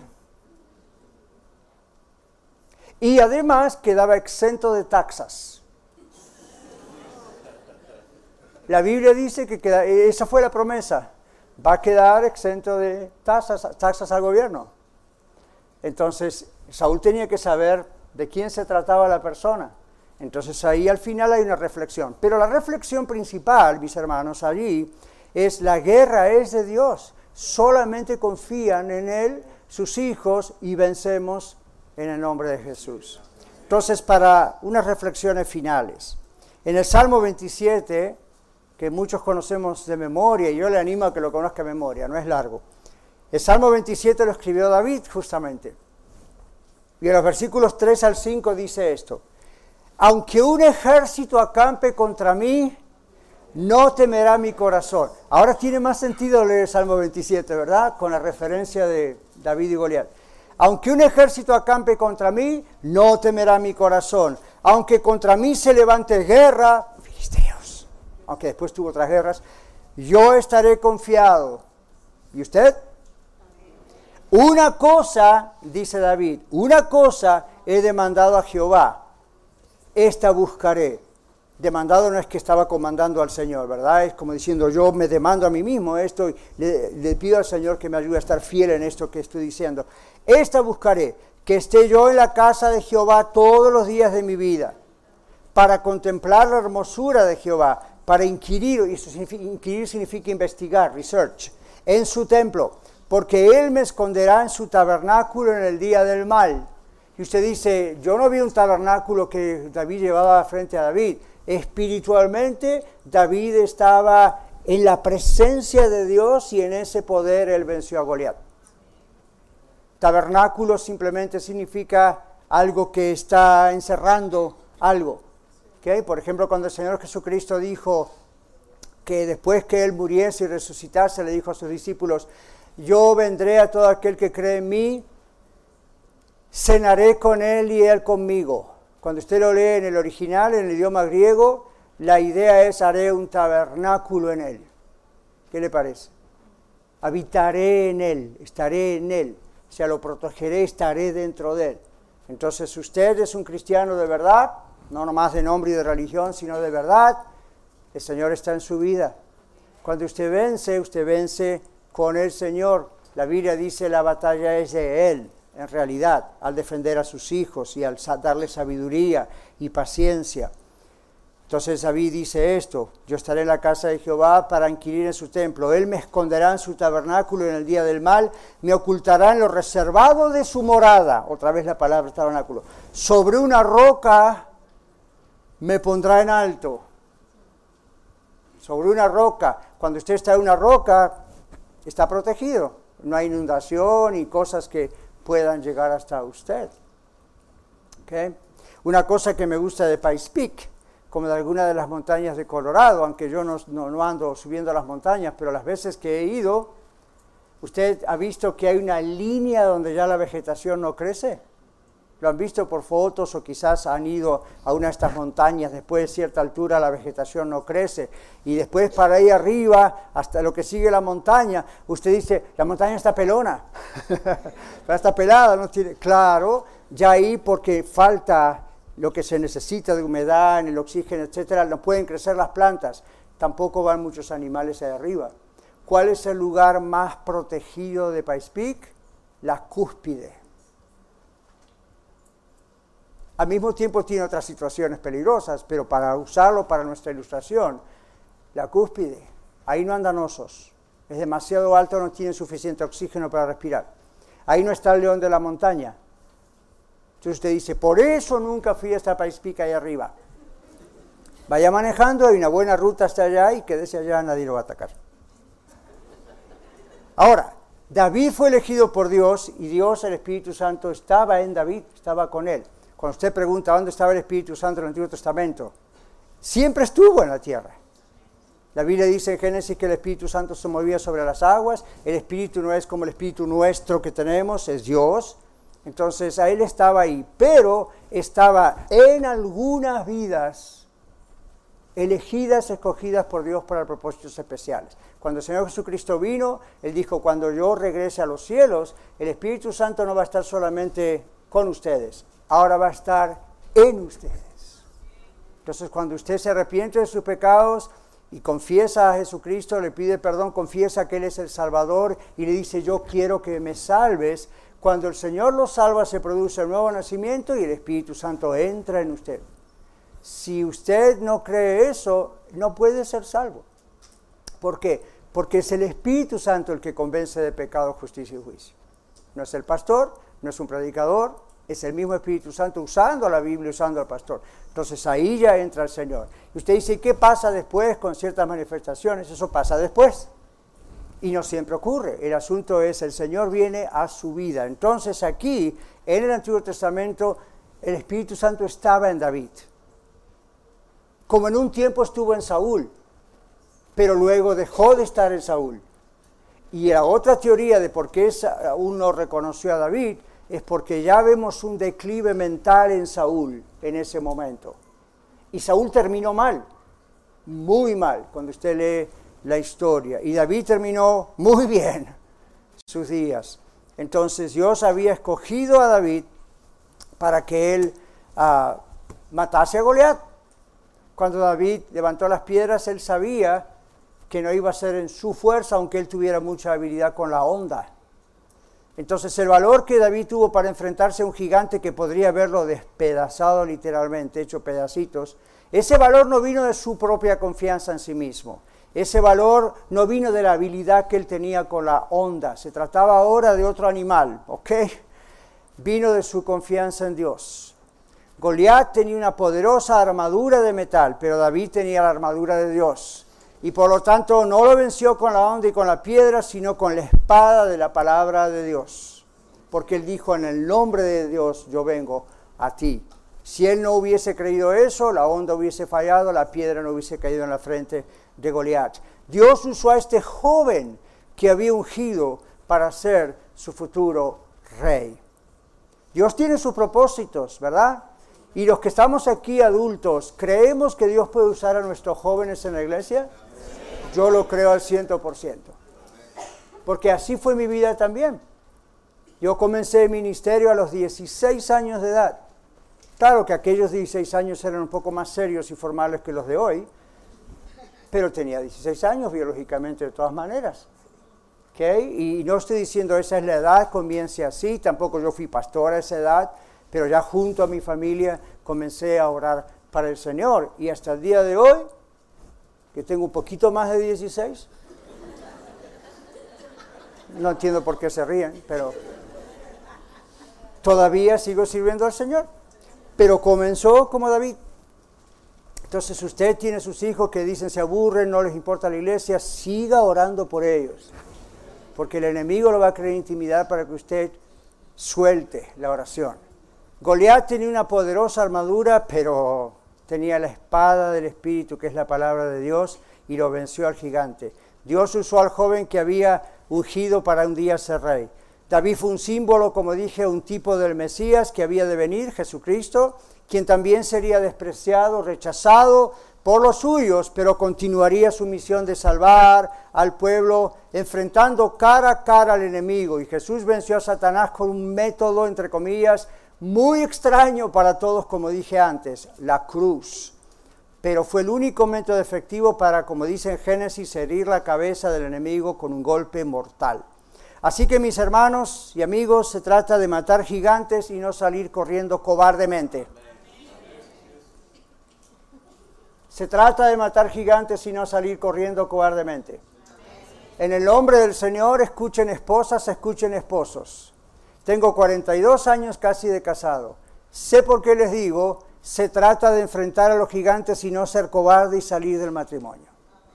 Y además quedaba exento de taxas. La Biblia dice que queda, esa fue la promesa. Va a quedar exento de tasas, taxas al gobierno. Entonces, Saúl tenía que saber de quién se trataba la persona. Entonces ahí al final hay una reflexión. Pero la reflexión principal, mis hermanos, allí es la guerra es de Dios. Solamente confían en Él sus hijos y vencemos en el nombre de Jesús. Entonces, para unas reflexiones finales. En el Salmo veintisiete, que muchos conocemos de memoria, y yo le animo a que lo conozca de memoria, no es largo. El Salmo veintisiete lo escribió David justamente. Y en los versículos tres al cinco dice esto: aunque un ejército acampe contra mí, no temerá mi corazón. Ahora tiene más sentido leer el Salmo veintisiete, ¿verdad? Con la referencia de David y Goliat. Aunque un ejército acampe contra mí, no temerá mi corazón. Aunque contra mí se levante guerra, filisteos, aunque después tuvo otras guerras, yo estaré confiado. ¿Y usted? Una cosa, dice David, una cosa he demandado a Jehová, esta buscaré. Demandado no es que estaba comandando al Señor, ¿verdad? Es como diciendo, yo me demando a mí mismo esto y le, le pido al Señor que me ayude a estar fiel en esto que estoy diciendo. Esta buscaré, que esté yo en la casa de Jehová todos los días de mi vida, para contemplar la hermosura de Jehová, para inquirir, y eso significa, inquirir significa investigar, research, en su templo, porque Él me esconderá en su tabernáculo en el día del mal. Y usted dice, yo no vi un tabernáculo que David llevaba frente a David. Espiritualmente, David estaba en la presencia de Dios y en ese poder Él venció a Goliat. Tabernáculo simplemente significa algo que está encerrando algo. ¿Okay? Por ejemplo, cuando el Señor Jesucristo dijo que después que Él muriese y resucitase, le dijo a sus discípulos, yo vendré a todo aquel que cree en mí, cenaré con Él y Él conmigo. Cuando usted lo lee en el original, en el idioma griego, la idea es haré un tabernáculo en Él. ¿Qué le parece? Habitaré en Él, estaré en Él. O sea, lo protegeré, estaré dentro de Él. Entonces, usted es un cristiano de verdad, no nomás de nombre y de religión, sino de verdad. El Señor está en su vida. Cuando usted vence, usted vence con el Señor. La Biblia dice la batalla es de Él. En realidad, al defender a sus hijos y al darle sabiduría y paciencia. Entonces David dice esto, yo estaré en la casa de Jehová para inquirir en su templo, Él me esconderá en su tabernáculo en el día del mal, me ocultará en lo reservado de su morada, otra vez la palabra tabernáculo, sobre una roca me pondrá en alto, sobre una roca, cuando usted está en una roca, está protegido, no hay inundación y cosas que puedan llegar hasta usted. ¿Okay? Una cosa que me gusta de Pikes Peak, como de alguna de las montañas de Colorado, aunque yo no, no, no ando subiendo las montañas, pero las veces que he ido, ¿usted ha visto que hay una línea donde ya la vegetación no crece? ¿Lo han visto por fotos o quizás han ido a una de estas montañas, después de cierta altura la vegetación no crece? Y después para ahí arriba, hasta lo que sigue la montaña, usted dice, la montaña está pelona, está pelada, no tiene... Claro, ya ahí porque falta lo que se necesita de humedad, en el oxígeno, etcétera, no pueden crecer las plantas, tampoco van muchos animales ahí arriba. ¿Cuál es el lugar más protegido de Pikes Peak? La cúspide. Al mismo tiempo tiene otras situaciones peligrosas, pero para usarlo para nuestra ilustración, la cúspide, ahí no andan osos, es demasiado alto, no tiene suficiente oxígeno para respirar. Ahí no está el león de la montaña. Entonces usted dice, por eso nunca fui hasta Pikes Peak ahí arriba. Vaya manejando, hay una buena ruta hasta allá y quédese allá, nadie lo va a atacar. Ahora, David fue elegido por Dios y Dios, el Espíritu Santo, estaba en David, estaba con él. Cuando usted pregunta dónde estaba el Espíritu Santo en el Antiguo Testamento, siempre estuvo en la tierra. La Biblia dice en Génesis que el Espíritu Santo se movía sobre las aguas, el Espíritu no es como el Espíritu nuestro que tenemos, es Dios. Entonces, a Él estaba ahí, pero estaba en algunas vidas elegidas, escogidas por Dios para propósitos especiales. Cuando el Señor Jesucristo vino, Él dijo, cuando yo regrese a los cielos, el Espíritu Santo no va a estar solamente con ustedes, ahora va a estar en ustedes. Entonces, cuando usted se arrepiente de sus pecados y confiesa a Jesucristo, le pide perdón, confiesa que Él es el Salvador y le dice, yo quiero que me salves, cuando el Señor lo salva se produce el nuevo nacimiento y el Espíritu Santo entra en usted. Si usted no cree eso, no puede ser salvo. ¿Por qué? Porque es el Espíritu Santo el que convence de pecado, justicia y juicio. No es el pastor, no es un predicador, es el mismo Espíritu Santo usando la Biblia, usando al pastor. Entonces ahí ya entra el Señor. Y usted dice, ¿qué pasa después con ciertas manifestaciones? Eso pasa después. Y no siempre ocurre. El asunto es, el Señor viene a su vida. Entonces aquí, en el Antiguo Testamento, el Espíritu Santo estaba en David. Como en un tiempo estuvo en Saúl, pero luego dejó de estar en Saúl. Y la otra teoría de por qué Saúl no reconoció a David es porque ya vemos un declive mental en Saúl en ese momento. Y Saúl terminó mal, muy mal, cuando usted lee la historia. Y David terminó muy bien sus días. Entonces Dios había escogido a David para que él uh, matase a Goliat. Cuando David levantó las piedras, él sabía que no iba a ser en su fuerza, aunque él tuviera mucha habilidad con la honda. Entonces el valor que David tuvo para enfrentarse a un gigante que podría haberlo despedazado literalmente, hecho pedacitos, ese valor no vino de su propia confianza en sí mismo. Ese valor no vino de la habilidad que él tenía con la honda. Se trataba ahora de otro animal, ¿ok? Vino de su confianza en Dios. Goliat tenía una poderosa armadura de metal, pero David tenía la armadura de Dios. Y por lo tanto no lo venció con la honda y con la piedra, sino con la espada de la palabra de Dios. Porque él dijo, en el nombre de Dios yo vengo a ti. Si él no hubiese creído eso, la honda hubiese fallado, la piedra no hubiese caído en la frente de Goliat. Dios usó a este joven que había ungido para ser su futuro rey. Dios tiene sus propósitos, ¿verdad? Y los que estamos aquí adultos, ¿creemos que Dios puede usar a nuestros jóvenes en la iglesia? Yo lo creo al ciento por ciento. Porque así fue mi vida también. Yo comencé el ministerio a los dieciséis años de edad. Claro que aquellos dieciséis años eran un poco más serios y formales que los de hoy, pero tenía dieciséis años biológicamente de todas maneras. ¿Okay? Y no estoy diciendo esa es la edad, comience así, tampoco yo fui pastor a esa edad, pero ya junto a mi familia comencé a orar para el Señor. Y hasta el día de hoy, que tengo un poquito más de dieciséis, no entiendo por qué se ríen, pero todavía sigo sirviendo al Señor. Pero comenzó como David. Entonces usted tiene sus hijos que dicen se aburren, no les importa la iglesia, siga orando por ellos. Porque el enemigo lo va a querer intimidar para que usted suelte la oración. Goliat tenía una poderosa armadura, pero tenía la espada del Espíritu, que es la palabra de Dios, y lo venció al gigante. Dios usó al joven que había ungido para un día ser rey. David fue un símbolo, como dije, un tipo del Mesías que había de venir, Jesucristo, quien también sería despreciado, rechazado por los suyos, pero continuaría su misión de salvar al pueblo, enfrentando cara a cara al enemigo. Y Jesús venció a Satanás con un método, entre comillas, muy extraño para todos, como dije antes, la cruz. Pero fue el único método efectivo para, como dice en Génesis, herir la cabeza del enemigo con un golpe mortal. Así que, mis hermanos y amigos, se trata de matar gigantes y no salir corriendo cobardemente. Se trata de matar gigantes y no salir corriendo cobardemente. En el nombre del Señor, escuchen esposas, escuchen esposos. Tengo cuarenta y dos años casi de casado. Sé por qué les digo, se trata de enfrentar a los gigantes y no ser cobarde y salir del matrimonio.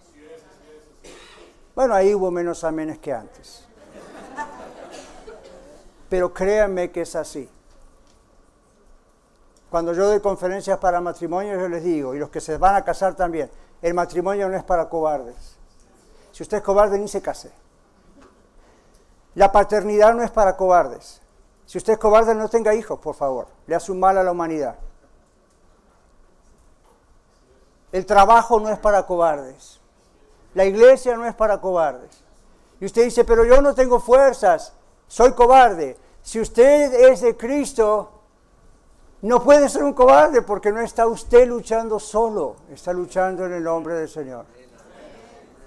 Bueno, ahí hubo menos amenes que antes. Pero créanme que es así. Cuando yo doy conferencias para matrimonios, yo les digo, y los que se van a casar también, el matrimonio no es para cobardes. Si usted es cobarde, ni se case. La paternidad no es para cobardes. Si usted es cobarde, no tenga hijos, por favor. Le hace un mal a la humanidad. El trabajo no es para cobardes. La iglesia no es para cobardes. Y usted dice, pero yo no tengo fuerzas, soy cobarde. Si usted es de Cristo, no puede ser un cobarde porque no está usted luchando solo, está luchando en el nombre del Señor.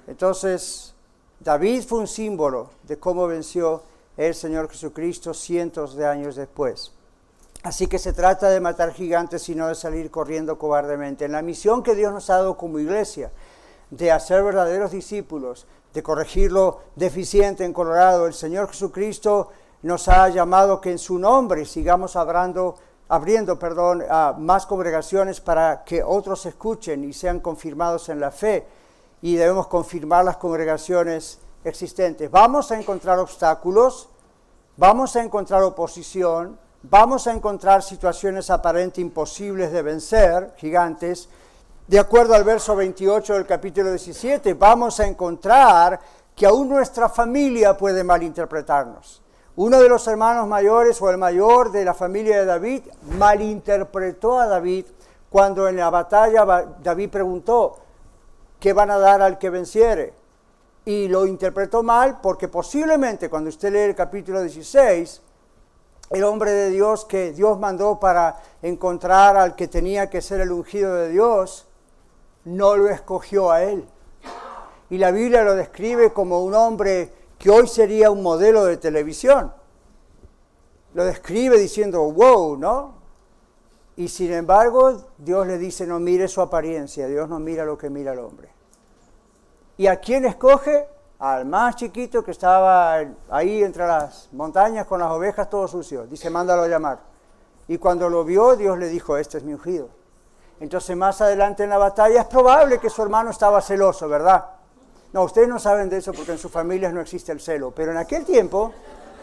Entonces, David fue un símbolo de cómo venció el Señor Jesucristo cientos de años después. Así que se trata de matar gigantes y no de salir corriendo cobardemente. En la misión que Dios nos ha dado como iglesia, de hacer verdaderos discípulos, de corregir lo deficiente en Colorado, el Señor Jesucristo nos ha llamado que en su nombre sigamos abriendo, abriendo perdón, a más congregaciones para que otros escuchen y sean confirmados en la fe. Y debemos confirmar las congregaciones existentes. Vamos a encontrar obstáculos, vamos a encontrar oposición, vamos a encontrar situaciones aparentemente imposibles de vencer, gigantes. De acuerdo al verso veintiocho del capítulo diecisiete, vamos a encontrar que aún nuestra familia puede malinterpretarnos. Uno de los hermanos mayores o el mayor de la familia de David malinterpretó a David cuando en la batalla David preguntó, ¿qué van a dar al que venciere? Y lo interpretó mal porque posiblemente cuando usted lee el capítulo dieciséis, el hombre de Dios que Dios mandó para encontrar al que tenía que ser el ungido de Dios, no lo escogió a él. Y la Biblia lo describe como un hombre que hoy sería un modelo de televisión. Lo describe diciendo, wow, ¿no? Y sin embargo, Dios le dice, no mire su apariencia, Dios no mira lo que mira el hombre. ¿Y a quién escoge? Al más chiquito que estaba ahí entre las montañas con las ovejas todo sucio. Dice, mándalo a llamar. Y cuando lo vio, Dios le dijo, este es mi ungido. Entonces más adelante en la batalla es probable que su hermano estaba celoso, ¿verdad? No, ustedes no saben de eso porque en sus familias no existe el celo. Pero en aquel tiempo,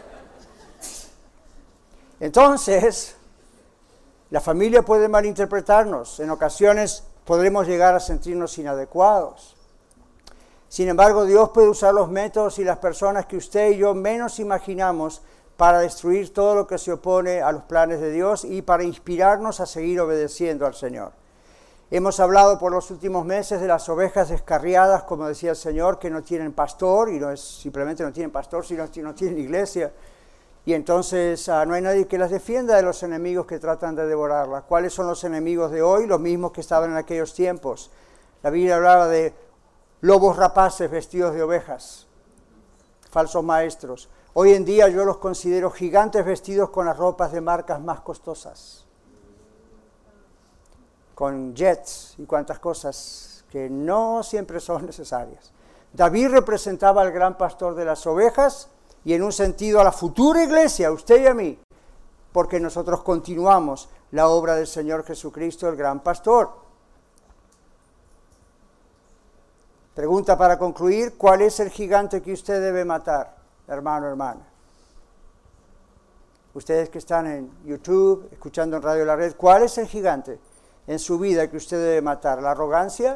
entonces, la familia puede malinterpretarnos. En ocasiones podremos llegar a sentirnos inadecuados. Sin embargo, Dios puede usar los métodos y las personas que usted y yo menos imaginamos para destruir todo lo que se opone a los planes de Dios y para inspirarnos a seguir obedeciendo al Señor. Hemos hablado por los últimos meses de las ovejas descarriadas, como decía el Señor, que no tienen pastor, y no es simplemente no tienen pastor, sino que no tienen iglesia. Y entonces uh, no hay nadie que las defienda de los enemigos que tratan de devorarlas. ¿Cuáles son los enemigos de hoy? Los mismos que estaban en aquellos tiempos. La Biblia hablaba de lobos rapaces vestidos de ovejas, falsos maestros. Hoy en día yo los considero gigantes vestidos con las ropas de marcas más costosas, con jets y cuantas cosas que no siempre son necesarias. David representaba al gran pastor de las ovejas y en un sentido a la futura iglesia, a usted y a mí, porque nosotros continuamos la obra del Señor Jesucristo, el gran pastor. Pregunta para concluir, ¿cuál es el gigante que usted debe matar, hermano, hermana? Ustedes que están en YouTube, escuchando en Radio La Red, ¿cuál es el gigante en su vida que usted debe matar? ¿La arrogancia?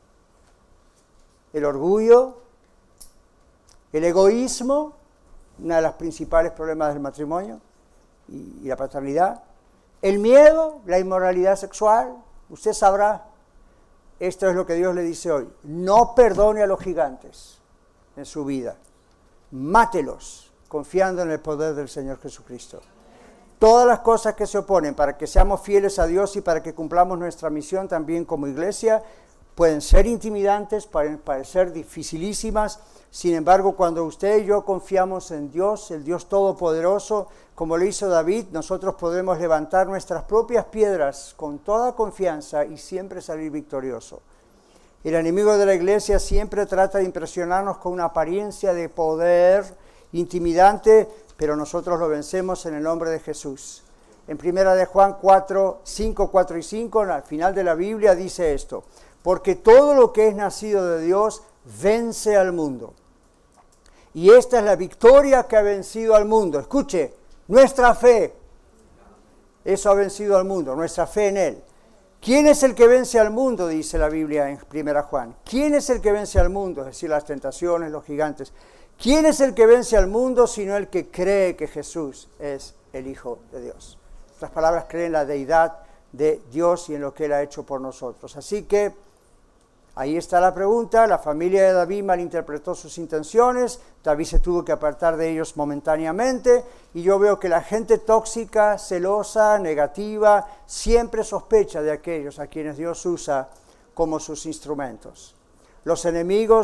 ¿El orgullo? ¿El egoísmo? Uno de los principales problemas del matrimonio y, y la paternidad. ¿El miedo? ¿La inmoralidad sexual? Usted sabrá. Esto es lo que Dios le dice hoy. No perdone a los gigantes en su vida. Mátelos, confiando en el poder del Señor Jesucristo. Todas las cosas que se oponen para que seamos fieles a Dios y para que cumplamos nuestra misión también como iglesia, pueden ser intimidantes, pueden parecer dificilísimas. Sin embargo, cuando usted y yo confiamos en Dios, el Dios Todopoderoso, como lo hizo David, nosotros podemos levantar nuestras propias piedras con toda confianza y siempre salir victorioso. El enemigo de la iglesia siempre trata de impresionarnos con una apariencia de poder intimidante, pero nosotros lo vencemos en el nombre de Jesús. En primera de Juan cuatro, cinco, cuatro y cinco, al final de la Biblia dice esto: porque todo lo que es nacido de Dios vence al mundo. Y esta es la victoria que ha vencido al mundo. Escuche, nuestra fe. Eso ha vencido al mundo, nuestra fe en Él. ¿Quién es el que vence al mundo? Dice la Biblia en primera Juan. ¿Quién es el que vence al mundo? Es decir, las tentaciones, los gigantes. ¿Quién es el que vence al mundo sino el que cree que Jesús es el Hijo de Dios? Estas palabras creen en la deidad de Dios y en lo que Él ha hecho por nosotros. Así que ahí está la pregunta. La familia de David malinterpretó sus intenciones. David se tuvo que apartar de ellos momentáneamente. Y yo veo que la gente tóxica, celosa, negativa, siempre sospecha de aquellos a quienes Dios usa como sus instrumentos. Los enemigos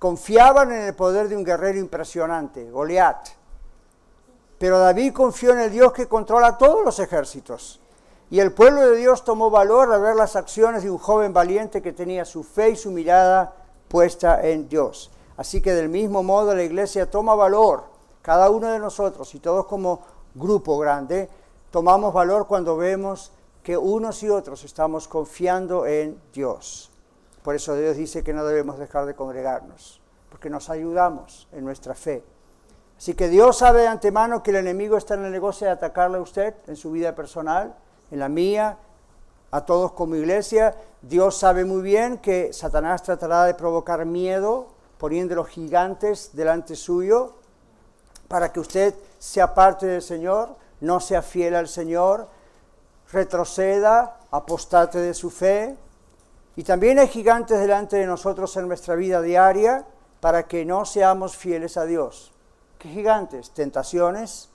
confiaban en el poder de un guerrero impresionante, Goliat. Pero David confió en el Dios que controla todos los ejércitos. Y el pueblo de Dios tomó valor al ver las acciones de un joven valiente que tenía su fe y su mirada puesta en Dios. Así que del mismo modo la iglesia toma valor, cada uno de nosotros y todos como grupo grande, tomamos valor cuando vemos que unos y otros estamos confiando en Dios. Por eso Dios dice que no debemos dejar de congregarnos, porque nos ayudamos en nuestra fe. Así que Dios sabe de antemano que el enemigo está en el negocio de atacarle a usted en su vida personal, en la mía, a todos como iglesia. Dios sabe muy bien que Satanás tratará de provocar miedo, poniendo los gigantes delante suyo, para que usted se aparte del Señor, no sea fiel al Señor, retroceda, apostate de su fe. Y también hay gigantes delante de nosotros en nuestra vida diaria para que no seamos fieles a Dios. ¿Qué gigantes? Tentaciones,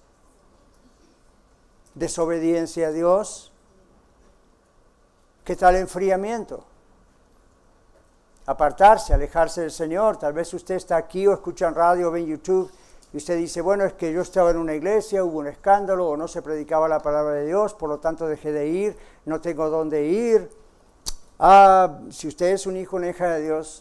desobediencia a Dios. ¿Qué tal enfriamiento? Apartarse, alejarse del Señor. Tal vez usted está aquí o escucha en radio o ve en YouTube y usted dice, bueno, es que yo estaba en una iglesia, hubo un escándalo o no se predicaba la palabra de Dios, por lo tanto dejé de ir, no tengo dónde ir. Ah, si usted es un hijo o una hija de Dios,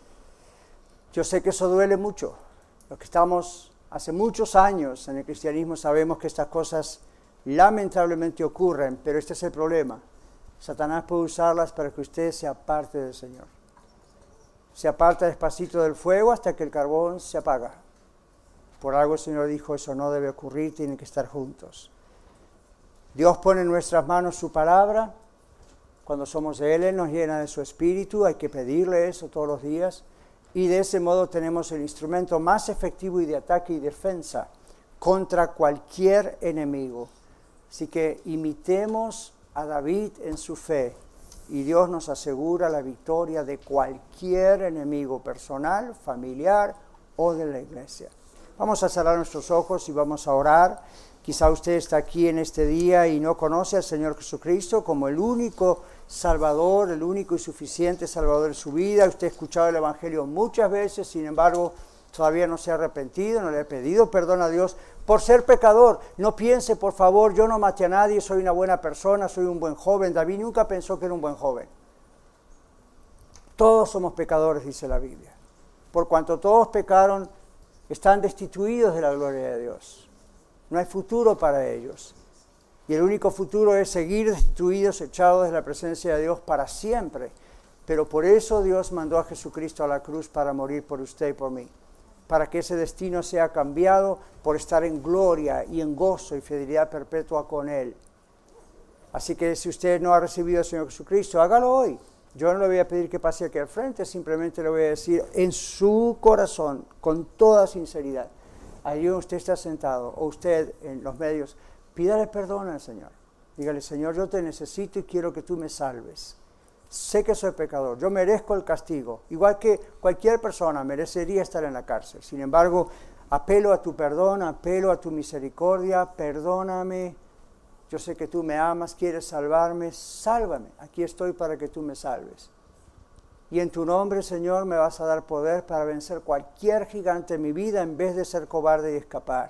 yo sé que eso duele mucho. Los que estamos hace muchos años en el cristianismo sabemos que estas cosas lamentablemente ocurren, pero este es el problema. Satanás puede usarlas para que usted se aparte del Señor. Se aparta despacito del fuego hasta que el carbón se apaga. Por algo el Señor dijo, eso no debe ocurrir, tienen que estar juntos. Dios pone en nuestras manos su palabra. Cuando somos de Él, Él nos llena de su espíritu, hay que pedirle eso todos los días. Y de ese modo tenemos el instrumento más efectivo y de ataque y defensa contra cualquier enemigo. Así que imitemos a David en su fe y Dios nos asegura la victoria de cualquier enemigo personal, familiar o de la iglesia. Vamos a cerrar nuestros ojos y vamos a orar. Quizá usted está aquí en este día y no conoce al Señor Jesucristo como el único Salvador, el único y suficiente Salvador de su vida. Usted ha escuchado el Evangelio muchas veces, sin embargo, todavía no se ha arrepentido, no le ha pedido perdón a Dios por ser pecador. No piense, por favor, yo no maté a nadie, soy una buena persona, soy un buen joven. David nunca pensó que era un buen joven. Todos somos pecadores, dice la Biblia. Por cuanto todos pecaron, están destituidos de la gloria de Dios. No hay futuro para ellos. Y el único futuro es seguir destituidos, echados de la presencia de Dios para siempre. Pero por eso Dios mandó a Jesucristo a la cruz para morir por usted y por mí. Para que ese destino sea cambiado por estar en gloria y en gozo y fidelidad perpetua con Él. Así que si usted no ha recibido al Señor Jesucristo, hágalo hoy. Yo no le voy a pedir que pase aquí al frente, simplemente le voy a decir en su corazón, con toda sinceridad. Allí donde usted está sentado, o usted en los medios, pídale perdón al Señor. Dígale, Señor, yo te necesito y quiero que tú me salves. Sé que soy pecador, yo merezco el castigo, igual que cualquier persona merecería estar en la cárcel. Sin embargo, apelo a tu perdón, apelo a tu misericordia, perdóname. Yo sé que tú me amas, quieres salvarme, sálvame. Aquí estoy para que tú me salves. Y en tu nombre, Señor, me vas a dar poder para vencer cualquier gigante en mi vida en vez de ser cobarde y escapar.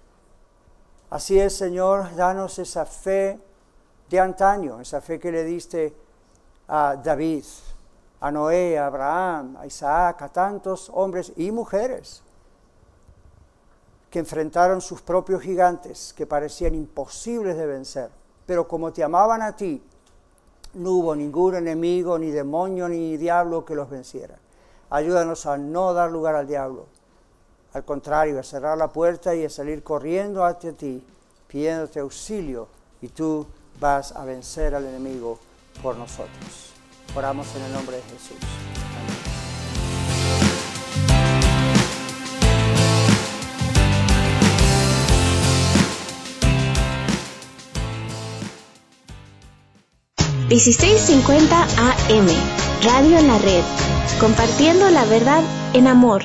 Así es, Señor, danos esa fe de antaño, esa fe que le diste a David, a Noé, a Abraham, a Isaac, a tantos hombres y mujeres que enfrentaron sus propios gigantes que parecían imposibles de vencer. Pero como te amaban a ti, no hubo ningún enemigo, ni demonio, ni diablo que los venciera. Ayúdanos a no dar lugar al diablo. Al contrario, a cerrar la puerta y a salir corriendo hacia ti, pidiéndote auxilio, y tú vas a vencer al enemigo por nosotros. Oramos en el nombre de Jesús. dieciséis cincuenta A M, Radio en la Red, compartiendo la verdad en amor.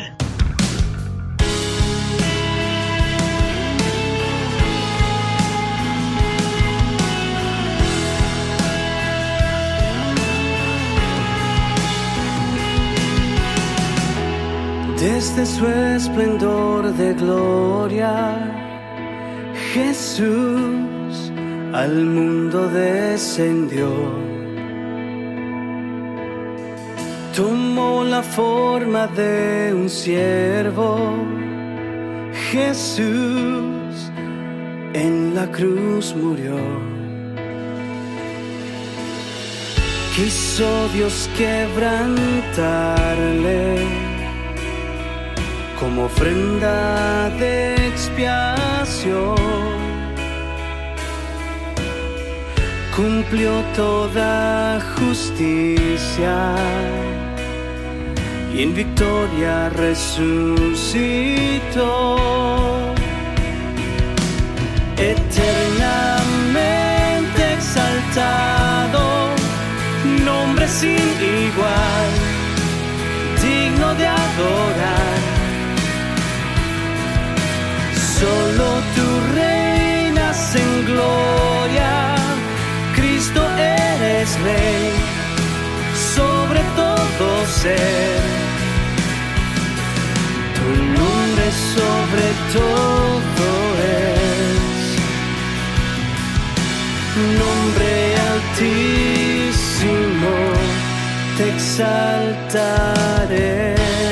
de su esplendor de gloria, Jesús al mundo descendió. Tomó la forma de un siervo, Jesús en la cruz murió. Quiso Dios quebrantarle como ofrenda de expiación. Cumplió toda justicia y en victoria resucitó. Eternamente exaltado, nombre sin igual, digno de adorar. Solo tú reinas en gloria, Cristo eres Rey, sobre todo ser. Tu nombre sobre todo es, nombre altísimo, te exaltaré.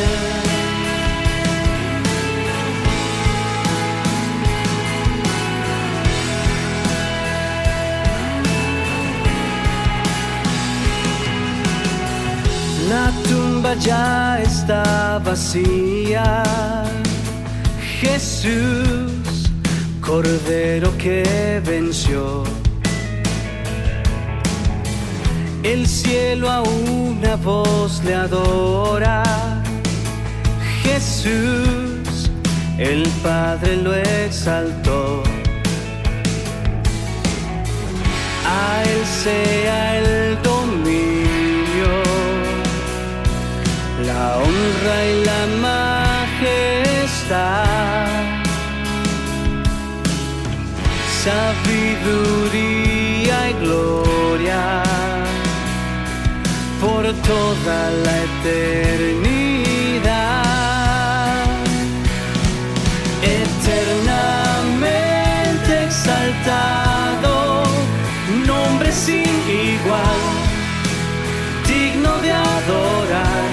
La tumba ya está vacía, Jesús, Cordero que venció. El cielo a una voz le adora, Jesús, el Padre lo exaltó. A Él sea el dominio, la honra y la majestad, sabiduría y gloria por toda la eternidad. Eternamente exaltado, nombre sin igual, digno de adorar.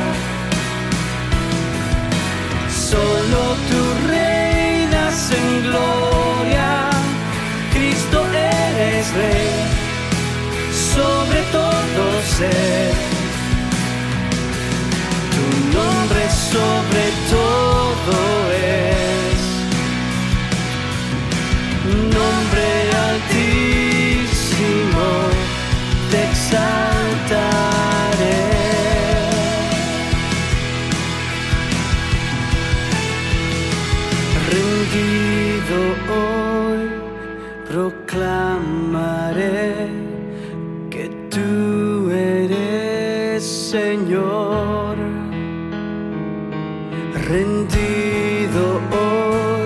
Solo tú reinas en gloria, Cristo eres Rey, sobre todo ser. Tu nombre sobre todo es, nombre altísimo, te exaltaré. Rendido hoy proclamaré que tú eres Señor. Rendido hoy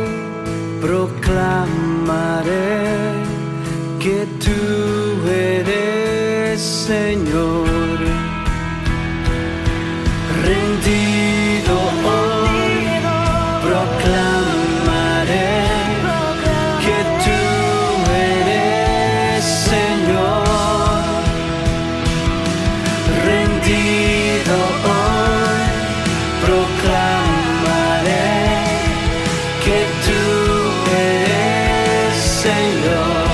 proclamaré que tú eres Señor. Rendido hoy proclamaré que tú eres Señor. Rendido hoy proclamaré que tú eres Señor.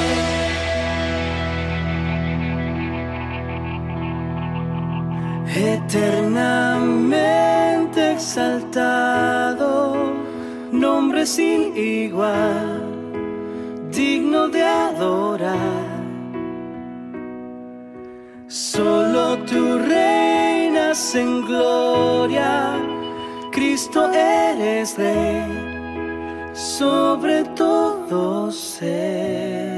Eternamente exaltado, nombre sin igual, digno de adorar. Solo tú reinas en gloria, Cristo eres Rey, sobre todo ser.